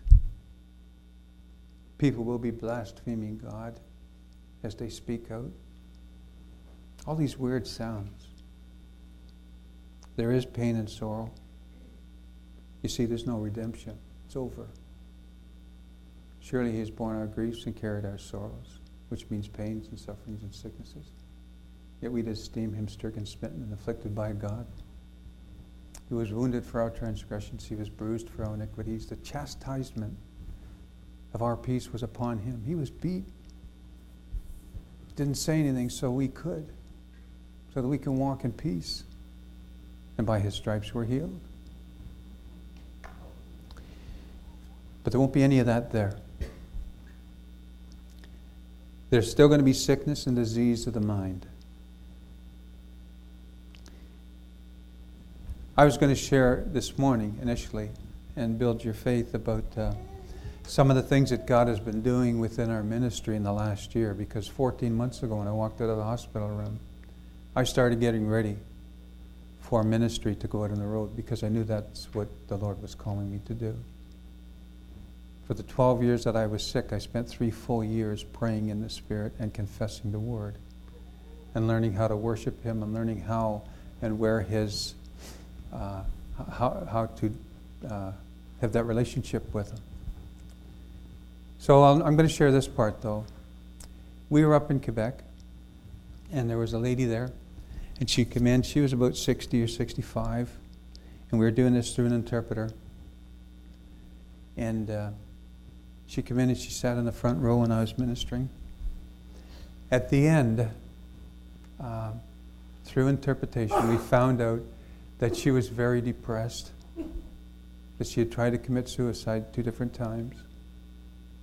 People will be blaspheming God as they speak out. All these weird sounds. There is pain and sorrow. You see, there's no redemption. It's over. Surely he has borne our griefs and carried our sorrows, which means pains and sufferings and sicknesses. Yet we did esteem him stricken, smitten, and afflicted by God. He was wounded for our transgressions. He was bruised for our iniquities. The chastisement of our peace was upon him. He was beat. Didn't say anything so we could, so that we can walk in peace. And by his stripes we're healed. But there won't be any of that there. There's still going to be sickness and disease of the mind. I was going to share this morning initially and build your faith about uh, some of the things that God has been doing within our ministry in the last year, because fourteen months ago when I walked out of the hospital room, I started getting ready for ministry to go out on the road, because I knew that's what the Lord was calling me to do. For the twelve years that I was sick, I spent three full years praying in the Spirit and confessing the Word and learning how to worship him and learning how and where his, uh, how, how to uh, have that relationship with him. So I'll, I'm going to share this part, though. We were up in Quebec, and there was a lady there, and she came in. She was about sixty or sixty-five, and we were doing this through an interpreter. And uh, she came in and she sat in the front row when I was ministering. At the end, uh, through interpretation, we found out that she was very depressed, that she had tried to commit suicide two different times.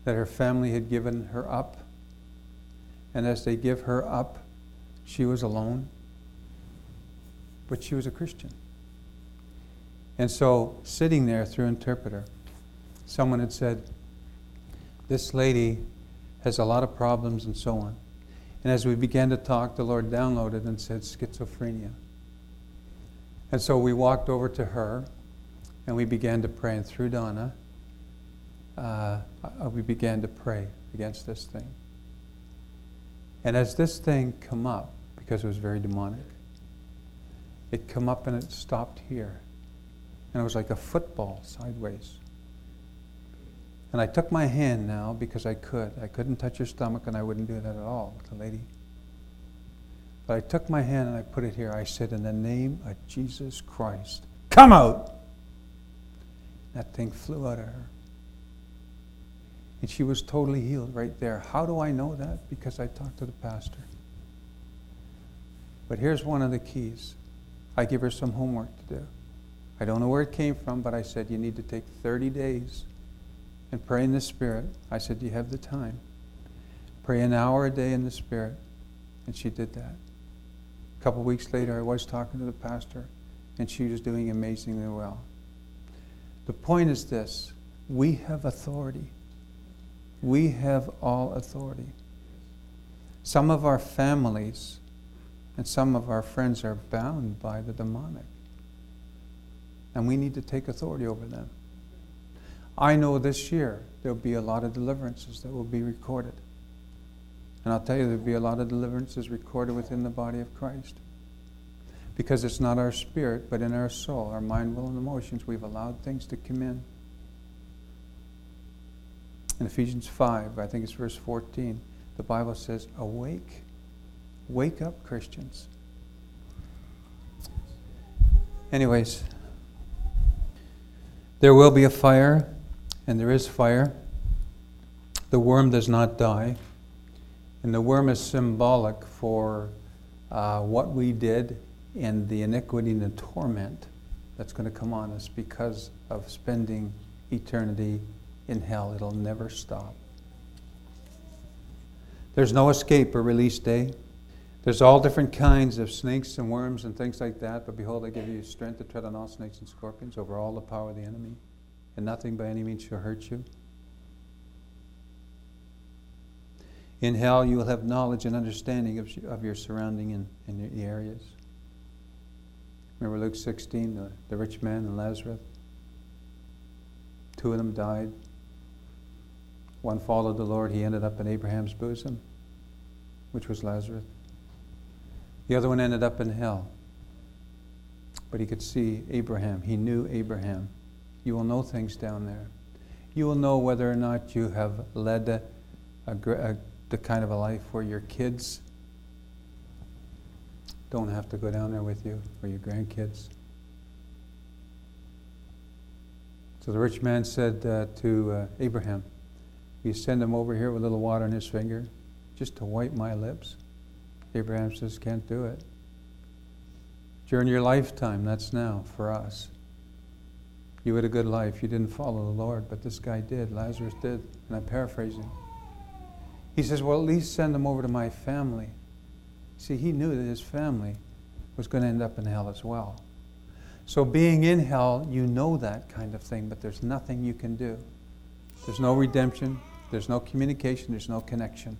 that her family had given her up. And as they give her up, she was alone. But she was a Christian. And so, sitting there through interpreter, someone had said, this lady has a lot of problems and so on. And as we began to talk, the Lord downloaded and said schizophrenia. And so we walked over to her and we began to pray. And through Donna, uh, we began to pray against this thing. And as this thing come up, because it was very demonic, it come up and it stopped here. And it was like a football sideways. And I took my hand now because I could. I couldn't touch her stomach and I wouldn't do that at all with the lady. But I took my hand and I put it here. I said, in the name of Jesus Christ, come out! That thing flew out of her. And she was totally healed right there. How do I know that? Because I talked to the pastor. But here's one of the keys. I give her some homework to do. I don't know where it came from, but I said, you need to take thirty days and pray in the Spirit. I said, do you have the time? Pray an hour a day in the Spirit. And she did that. A couple weeks later, I was talking to the pastor, and she was doing amazingly well. The point is this. We have authority. We have all authority. Some of our families and some of our friends are bound by the demonic. And we need to take authority over them. I know this year there'll be a lot of deliverances that will be recorded. And I'll tell you, there'll be a lot of deliverances recorded within the body of Christ. Because it's not our spirit, but in our soul, our mind, will, and emotions, we've allowed things to come in. In Ephesians five, I think it's verse fourteen, the Bible says, awake. Wake up, Christians. Anyways, there will be a fire, and there is fire. The worm does not die. And the worm is symbolic for uh, what we did and the iniquity and the torment that's going to come on us because of spending eternity in hell. It'll never stop. There's no escape or release day. There's all different kinds of snakes and worms and things like that, but behold, I give you strength to tread on all snakes and scorpions, over all the power of the enemy, and nothing by any means shall hurt you. In hell, you will have knowledge and understanding of, of your surrounding and, and your areas. Remember Luke sixteen, the, the rich man and Lazarus? Two of them died. One followed the Lord. He ended up in Abraham's bosom, which was Lazarus. The other one ended up in hell. But he could see Abraham. He knew Abraham. You will know things down there. You will know whether or not you have led a, a, a, the kind of a life where your kids don't have to go down there with you, or your grandkids. So the rich man said uh, to uh, Abraham, you send him over here with a little water in his finger just to wipe my lips. Abraham says, can't do it. During your lifetime, that's now for us. You had a good life. You didn't follow the Lord, but this guy did. Lazarus did. And I'm paraphrasing. He says, well, at least send him over to my family. See, he knew that his family was going to end up in hell as well. So being in hell, you know that kind of thing, but there's nothing you can do. There's no redemption. There's no communication. There's no connection.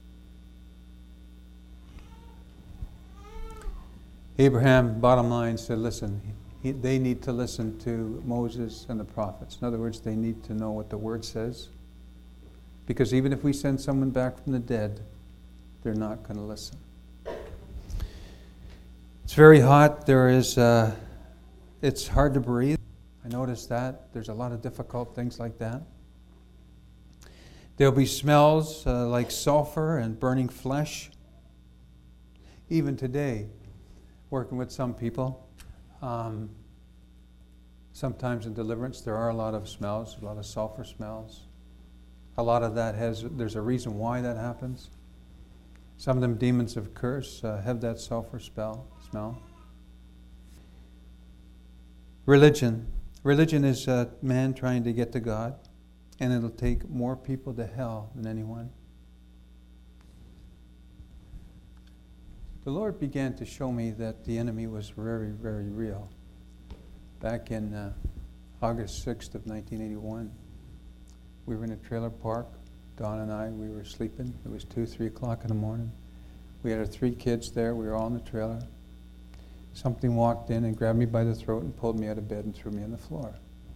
Abraham, bottom line, said, listen, he, they need to listen to Moses and the prophets. In other words, they need to know what the Word says. Because even if we send someone back from the dead, they're not going to listen. It's very hot. There is, uh, it's hard to breathe. I noticed that. There's a lot of difficult things like that. There'll be smells uh, like sulfur and burning flesh. Even today, working with some people, um, sometimes in deliverance, there are a lot of smells, a lot of sulfur smells. A lot of that has, there's a reason why that happens. Some of them demons of curse uh, have that sulfur spell, smell. Religion. Religion is uh, man trying to get to God. and it'll take more people to hell than anyone. The Lord began to show me that the enemy was very, very real. Back in uh, August sixth of nineteen eighty-one, we were in a trailer park. Don and I, we were sleeping. It was two, three o'clock in the morning. We had our three kids there. We were all in the trailer. Something walked in and grabbed me by the throat and pulled me out of bed and threw me on the floor.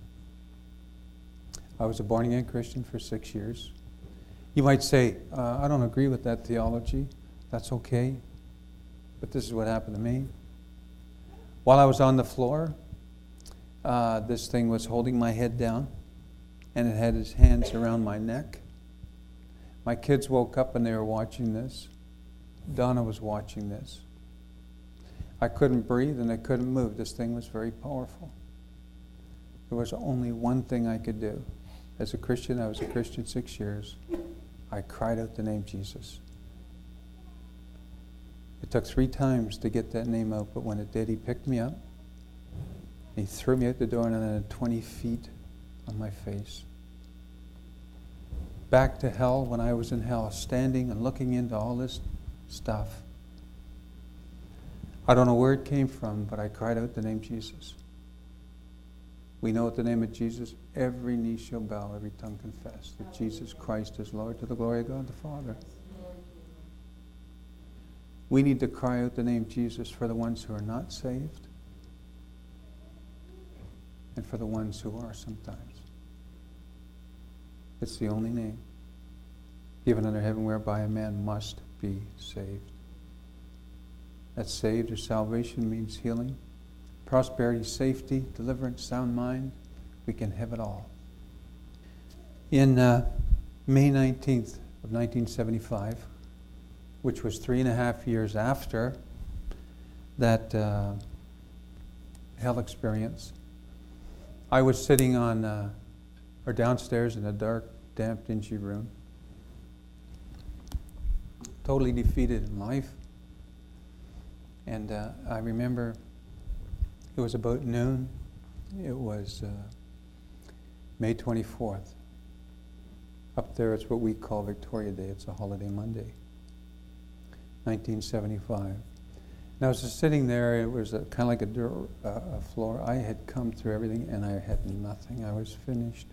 I was a born-again Christian for six years. You might say, uh, I don't agree with that theology. That's okay. But this is what happened to me. While I was on the floor, uh, this thing was holding my head down, and it had its hands around my neck. My kids woke up and they were watching this. Donna was watching this. I couldn't breathe and I couldn't move. This thing was very powerful. There was only one thing I could do. As a Christian, I was a Christian six years. I cried out the name Jesus. It took three times to get that name out, but when it did, he picked me up. He threw me out the door and I landed twenty feet on my face. Back to hell when I was in hell, standing and looking into all this stuff. I don't know where it came from, but I cried out the name Jesus. We know at the name of Jesus, every knee shall bow, every tongue confess that Jesus Christ is Lord, to the glory of God the Father. We need to cry out the name Jesus for the ones who are not saved and for the ones who are sometimes. It's the only name given under heaven whereby a man must be saved. That saved or salvation means healing, prosperity, safety, deliverance, sound mind. We can have it all. In uh, May nineteenth of nineteen seventy-five, which was three and a half years after that uh, hell experience, I was sitting on uh, or downstairs in a dark, damp, dingy room, totally defeated in life. And uh, I remember it was about noon. It was uh, May twenty-fourth. Up there, it's what we call Victoria Day. It's a holiday Monday, nineteen seventy-five. And I was just sitting there. It was a, kind of like a, dirt, uh, a floor. I had come through everything, and I had nothing. I was finished.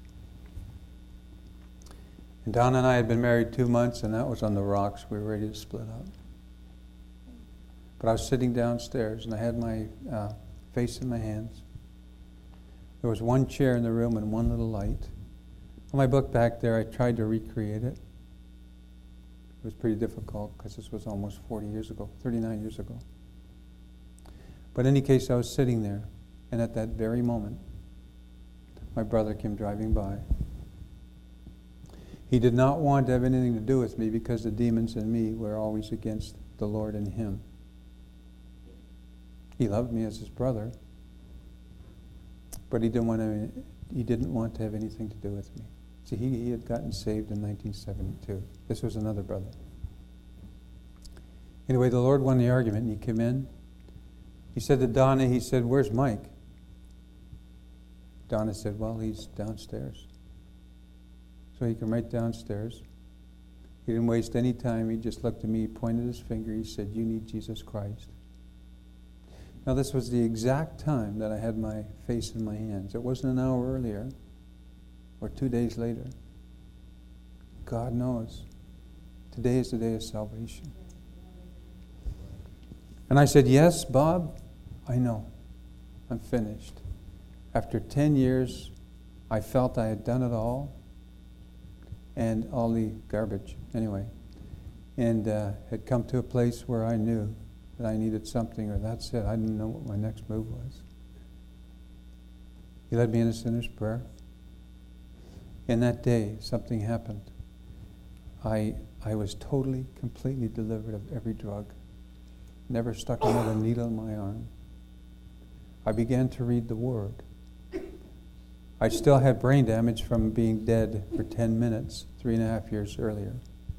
And Don and I had been married two months, and that was on the rocks. We were ready to split up. But I was sitting downstairs, and I had my uh, face in my hands. There was one chair in the room and one little light. On my book back there, I tried to recreate it. It was pretty difficult because this was almost forty years ago, thirty-nine years ago. But in any case, I was sitting there, and at that very moment, my brother came driving by. He did not want to have anything to do with me because the demons in me were always against the Lord and him. He loved me as his brother, but he didn't want to, he didn't want to have anything to do with me. See, he, he had gotten saved in nineteen seventy-two. This was another brother. Anyway, the Lord won the argument, and he came in. He said to Donna, he said, "Where's Mike?" Donna said, "Well, he's downstairs." So he came right downstairs. He didn't waste any time. He just looked at me, pointed his finger. He said, "You need Jesus Christ." Now, this was the exact time that I had my face in my hands. It wasn't an hour earlier or two days later. God knows. Today is the day of salvation. And I said, "Yes, Bob, I know. I'm finished." After ten years, I felt I had done it all. And all the garbage, anyway. And uh, had come to a place where I knew that I needed something, or that's it. I didn't know what my next move was. He led me in a sinner's prayer. And that day, something happened. I I was totally, completely delivered of every drug. Never stuck another needle in my arm. I began to read the Word. I still had brain damage from being dead for ten minutes, three and a half years earlier.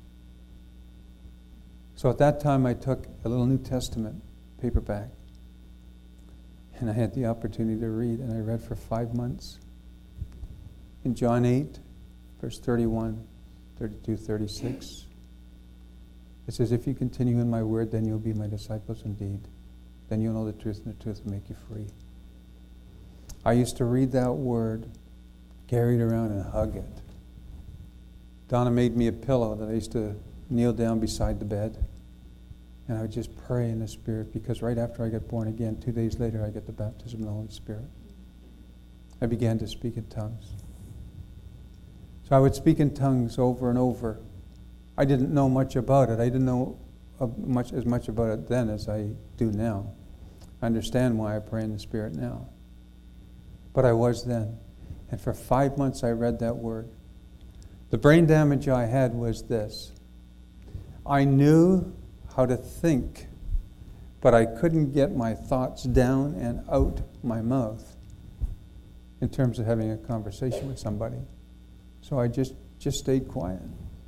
So at that time, I took a little New Testament paperback, and I had the opportunity to read, and I read for five months. In John eight, verse thirty-one, thirty-two, thirty-six. It says, if you continue in my word, then you'll be my disciples indeed. Then you'll know the truth, and the truth will make you free. I used to read that word, carry it around and hug it. Donna made me a pillow that I used to kneel down beside the bed. And I would just pray in the Spirit, because right after I got born again, two days later, I got the baptism of the Holy Spirit. I began to speak in tongues. So I would speak in tongues over and over. I didn't know much about it. I didn't know much as much about it then as I do now. I understand why I pray in the Spirit now. But I was then. And for five months I read that word. The brain damage I had was this. I knew how to think, but I couldn't get my thoughts down and out my mouth in terms of having a conversation with somebody. So I just, just stayed quiet.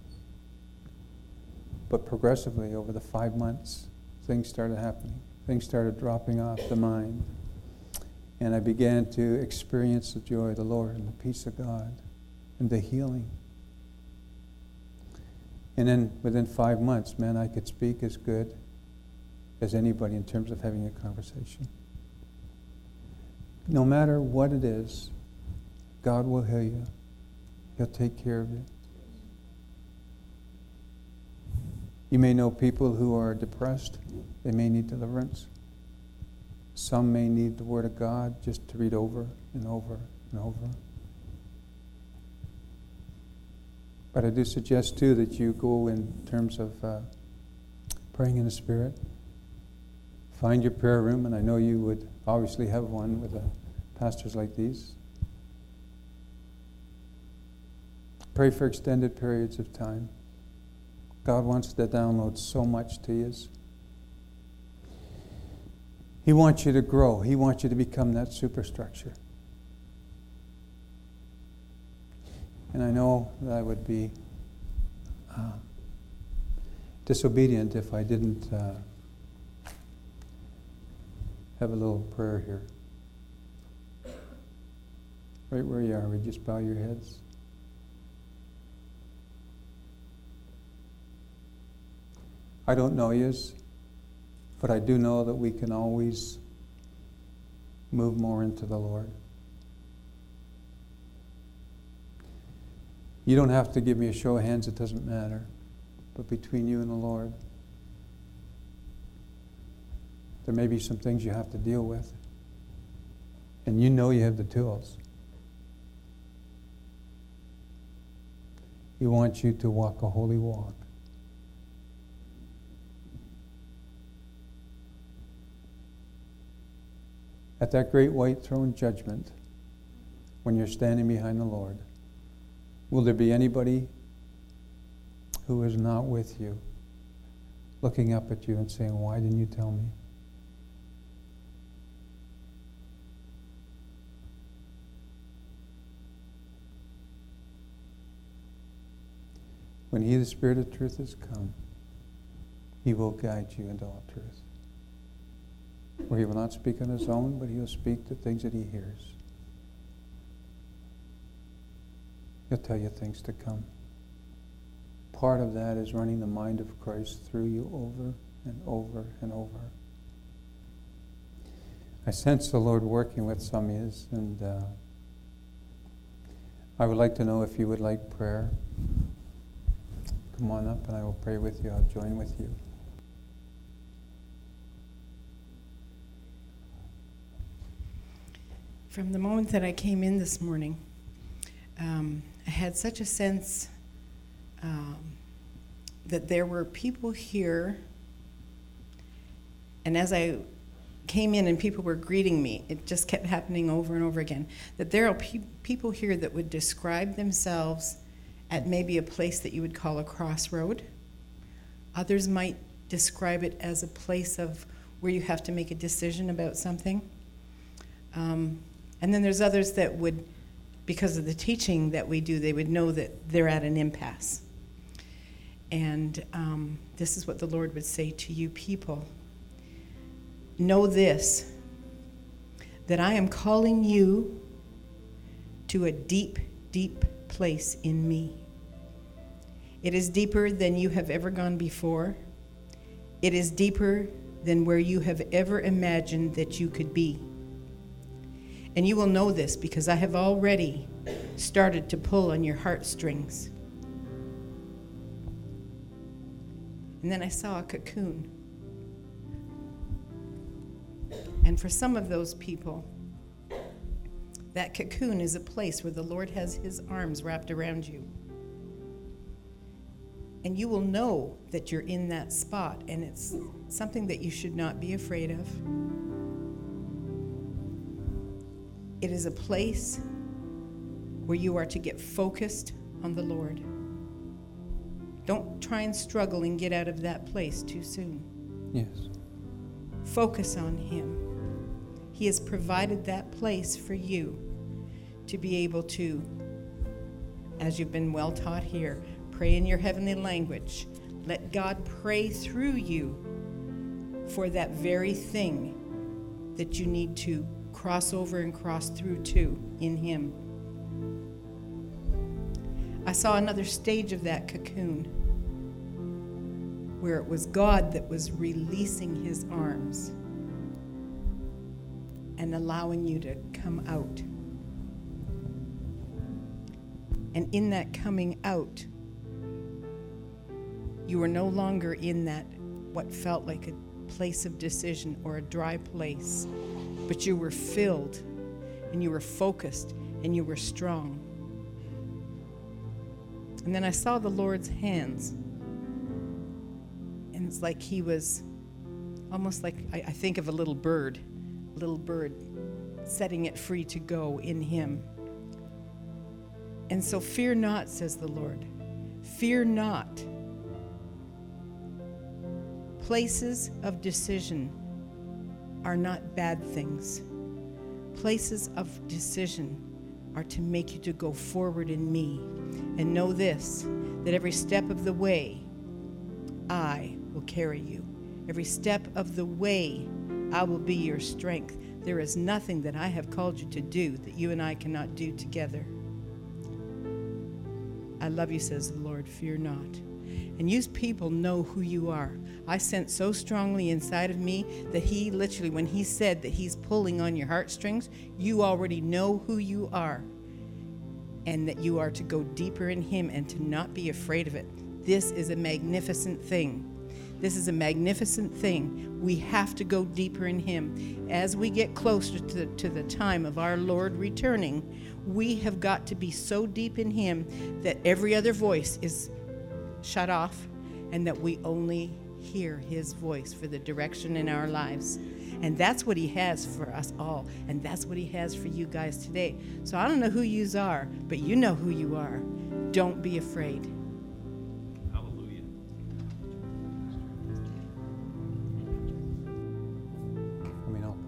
But progressively, over the five months, things started happening. Things started dropping off the mind. And I began to experience the joy of the Lord and the peace of God and the healing. And then within five months, man, I could speak as good as anybody in terms of having a conversation. No matter what it is, God will heal you. He'll take care of you. You may know people who are depressed. They may need deliverance. Some may need the Word of God just to read over and over and over. But I do suggest, too, that you go in terms of uh, praying in the Spirit. Find your prayer room, and I know you would obviously have one with uh, pastors like these. Pray for extended periods of time. God wants to download so much to you. He wants you to grow. He wants you to become that superstructure. And I know that I would be uh, disobedient if I didn't uh, have a little prayer here. Right where you are, we just bow your heads. I don't know yous, but I do know that we can always move more into the Lord. You don't have to give me a show of hands, it doesn't matter. But between you and the Lord, there may be some things you have to deal with. And you know you have the tools. He wants you to walk a holy walk. At that great white throne judgment, when you're standing behind the Lord, will there be anybody who is not with you, looking up at you and saying, why didn't you tell me? When He, the Spirit of truth, has come, He will guide you into all truth. Where He will not speak on His own, but He will speak the things that He hears. He'll tell you things to come. Part of that is running the mind of Christ through you over and over and over. I sense the Lord working with some of you, and uh, I would like to know if you would like prayer. Come on up and I will pray with you. I'll join with you. From the moment that I came in this morning, um, I had such a sense um, that there were people here, and as I came in and people were greeting me, it just kept happening over and over again, that there are pe- people here that would describe themselves at maybe a place that you would call a crossroad. Others might describe it as a place of where you have to make a decision about something. Um, And then there's others that would, because of the teaching that we do, they would know that they're at an impasse. And um, this is what the Lord would say to you people. Know this, that I am calling you to a deep, deep place in me. It is deeper than you have ever gone before. It is deeper than where you have ever imagined that you could be. And you will know this because I have already started to pull on your heartstrings. And then I saw a cocoon. And for some of those people, that cocoon is a place where the Lord has his arms wrapped around you. And you will know that you're in that spot, and it's something that you should not be afraid of. It is a place where you are to get focused on the Lord. Don't try and struggle and get out of that place too soon. Yes. Focus on him. He has provided that place for you to be able to, as you've been well taught here, pray in your heavenly language. Let God pray through you for that very thing that you need to cross over and cross through to in him. I saw another stage of that cocoon where it was God that was releasing his arms and allowing you to come out. And in that coming out, you were no longer in that what felt like a place of decision or a dry place, but you were filled and you were focused and you were strong. And then I saw the Lord's hands, and it's like he was almost like, I, I think of a little bird, a little bird setting it free to go in him. And so fear not, says the Lord. Fear not. Places of decision are not bad things. Places of decision are to make you to go forward in me. And know this, that every step of the way, I will carry you. Every step of the way, I will be your strength. There is nothing that I have called you to do that you and I cannot do together. I love you, says the Lord, fear not. And you people know who you are. I sense so strongly inside of me that he literally, when he said that he's pulling on your heartstrings, you already know who you are. And that you are to go deeper in him and to not be afraid of it. This is a magnificent thing. This is a magnificent thing. We have to go deeper in him. As we get closer to the, to the time of our Lord returning, we have got to be so deep in him that every other voice is shut off and that we only hear his voice for the direction in our lives. And that's what he has for us all. And that's what he has for you guys today. So I don't know who yous are, but you know who you are. Don't be afraid. Hallelujah. I mean, I'll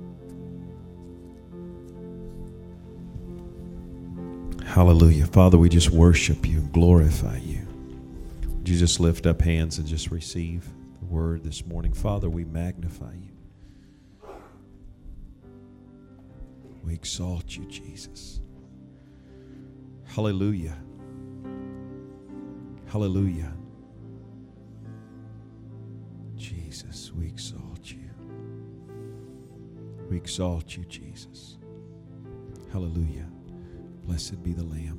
pray. Hallelujah. Father, we just worship you and glorify you. Would you just lift up hands and just receive the word this morning? Father, we magnify you. We exalt you, Jesus. Hallelujah. Hallelujah. Jesus, we exalt you. We exalt you, Jesus. Hallelujah. Blessed be the Lamb.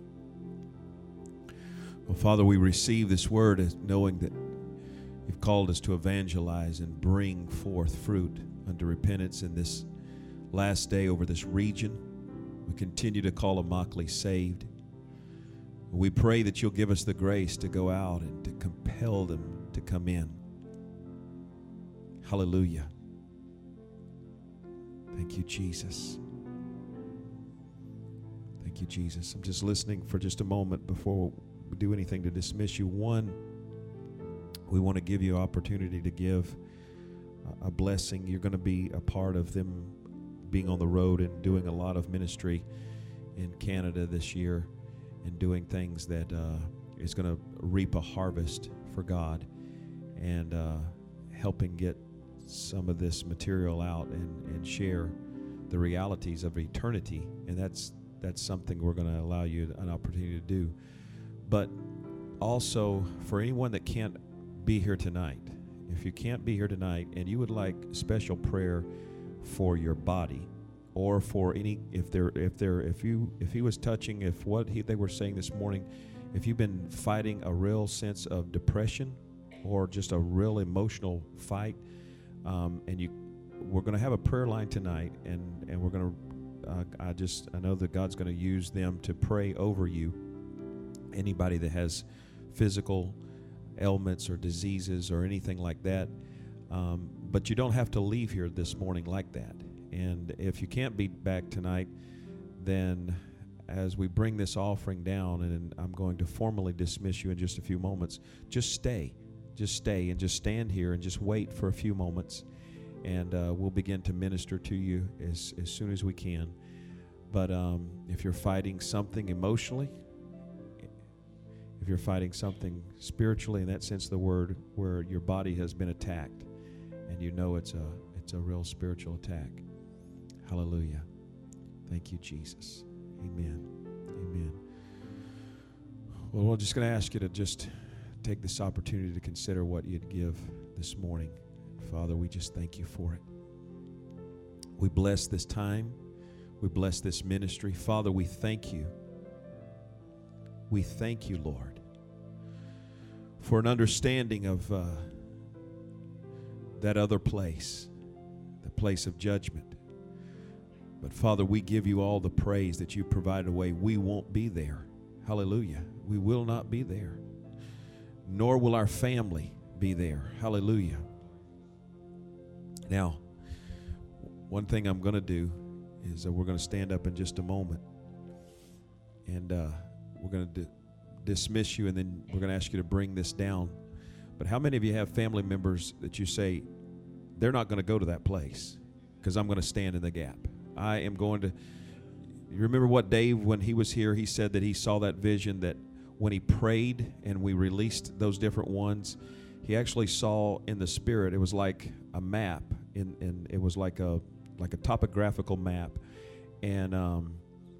Well, Father, we receive this word as knowing that you've called us to evangelize and bring forth fruit unto repentance in this last day over this region. We continue to call Immokalee saved. We pray that you'll give us the grace to go out and to compel them to come in. Hallelujah. Thank you, Jesus. Thank you, Jesus. I'm just listening for just a moment before we do anything to dismiss you. One, we want to give you an opportunity to give a blessing. You're going to be a part of them being on the road and doing a lot of ministry in Canada this year and doing things that uh, is going to reap a harvest for God and uh, helping get some of this material out and, and share the realities of eternity. And that's that's something we're going to allow you an opportunity to do. But also, for anyone that can't be here tonight, if you can't be here tonight and you would like special prayer for your body, or for any, if there, if there, if you, if he was touching, if what he, they were saying this morning, if you've been fighting a real sense of depression or just a real emotional fight, um, and you, we're going to have a prayer line tonight, and and we're going to, uh, I just, I know that God's going to use them to pray over you. Anybody that has physical ailments or diseases or anything like that, um, but you don't have to leave here this morning like that. And if you can't be back tonight, then as we bring this offering down, and I'm going to formally dismiss you in just a few moments, just stay. Just stay and just stand here and just wait for a few moments, and uh, we'll begin to minister to you as, as soon as we can. But um, if you're fighting something emotionally, if you're fighting something spiritually, in that sense of the word, where your body has been attacked, and you know it's a it's a real spiritual attack. Hallelujah. Thank you, Jesus. Amen. Amen. Well, we're just going to ask you to just take this opportunity to consider what you'd give this morning. Father, we just thank you for it. We bless this time. We bless this ministry. Father, we thank you. We thank you, Lord, for an understanding of uh, that other place, the place of judgment. But Father, we give you all the praise that you provided a way. We won't be there. Hallelujah. We will not be there. Nor will our family be there. Hallelujah. Now, one thing I'm going to do is uh, we're going to stand up in just a moment. And uh, we're going to di- dismiss you, and then we're going to ask you to bring this down. But how many of you have family members that you say, they're not going to go to that place because I'm going to stand in the gap? I am going to, you remember what Dave, when he was here, he said that he saw that vision, that when he prayed and we released those different ones, he actually saw in the spirit, it was like a map, in, in it was like a like a topographical map, and um,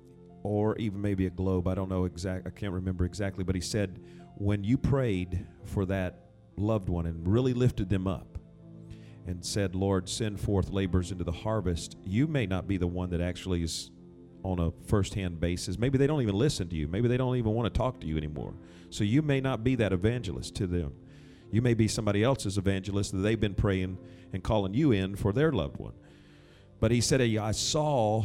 or even maybe a globe. I don't know exact, I can't remember exactly, but he said when you prayed for that loved one and really lifted them up, and said, Lord, send forth laborers into the harvest, you may not be the one that actually is on a first-hand basis. Maybe they don't even listen to you. Maybe they don't even want to talk to you anymore. So you may not be that evangelist to them. You may be somebody else's evangelist that they've been praying and calling you in for their loved one. But he said, I saw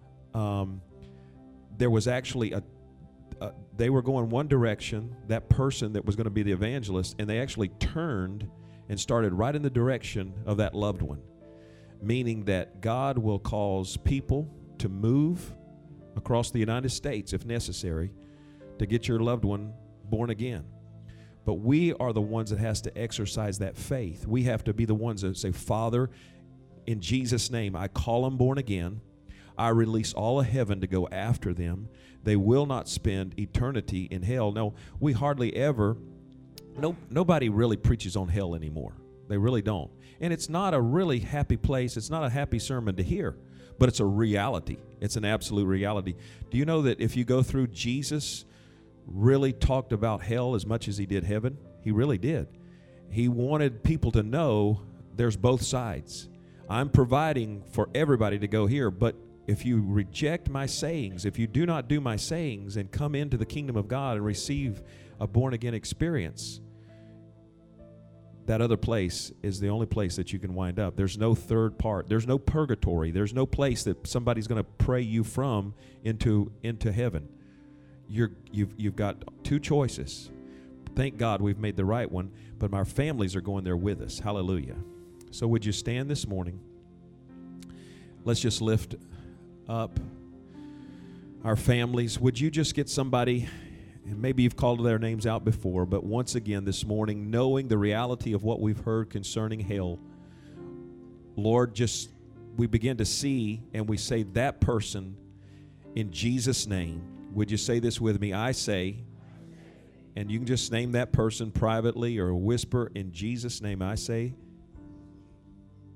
um, there was actually a, a, they were going one direction, that person that was going to be the evangelist, and they actually turned and started right in the direction of that loved one, meaning that God will cause people to move across the United States, if necessary, to get your loved one born again. But we are the ones that has to exercise that faith. We have to be the ones that say, Father, in Jesus' name, I call them born again. I release all of heaven to go after them. They will not spend eternity in hell. No, we hardly ever... No, nobody really preaches on hell anymore. They really don't. And it's not a really happy place. It's not a happy sermon to hear, but it's a reality. It's an absolute reality. Do you know that if you go through, Jesus really talked about hell as much as he did heaven? He really did. He wanted people to know there's both sides. I'm providing for everybody to go here, but if you reject my sayings, if you do not do my sayings and come into the kingdom of God and receive a born-again experience, that other place is the only place that you can wind up. There's no third part. There's no purgatory. There's no place that somebody's going to pray you from into into heaven. You're, you've, you've got two choices. Thank God we've made the right one, but our families are going there with us. Hallelujah. So would you stand this morning? Let's just lift up our families. Would you just get somebody... And maybe you've called their names out before, but once again this morning, knowing the reality of what we've heard concerning hell, Lord, just we begin to see and we say that person in Jesus' name. Would you say this with me? I say, and you can just name that person privately or whisper, in Jesus' name I say,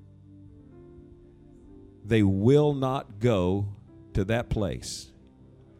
they will not go to that place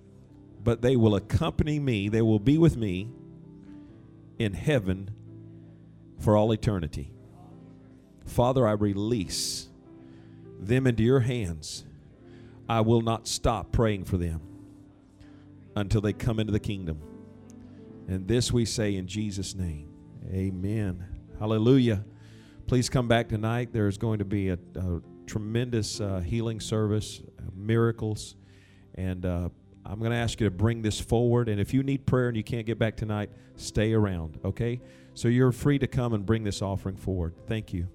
but they will accompany me. They will be with me in heaven for all eternity. Father, I release them into your hands. I will not stop praying for them until they come into the kingdom. And this we say in Jesus' name. Amen. Hallelujah. Please come back tonight. There's going to be a, a tremendous uh, healing service, uh, miracles. And uh, I'm going to ask you to bring this forward. And if you need prayer and you can't get back tonight, stay around, okay? So you're free to come and bring this offering forward. Thank you.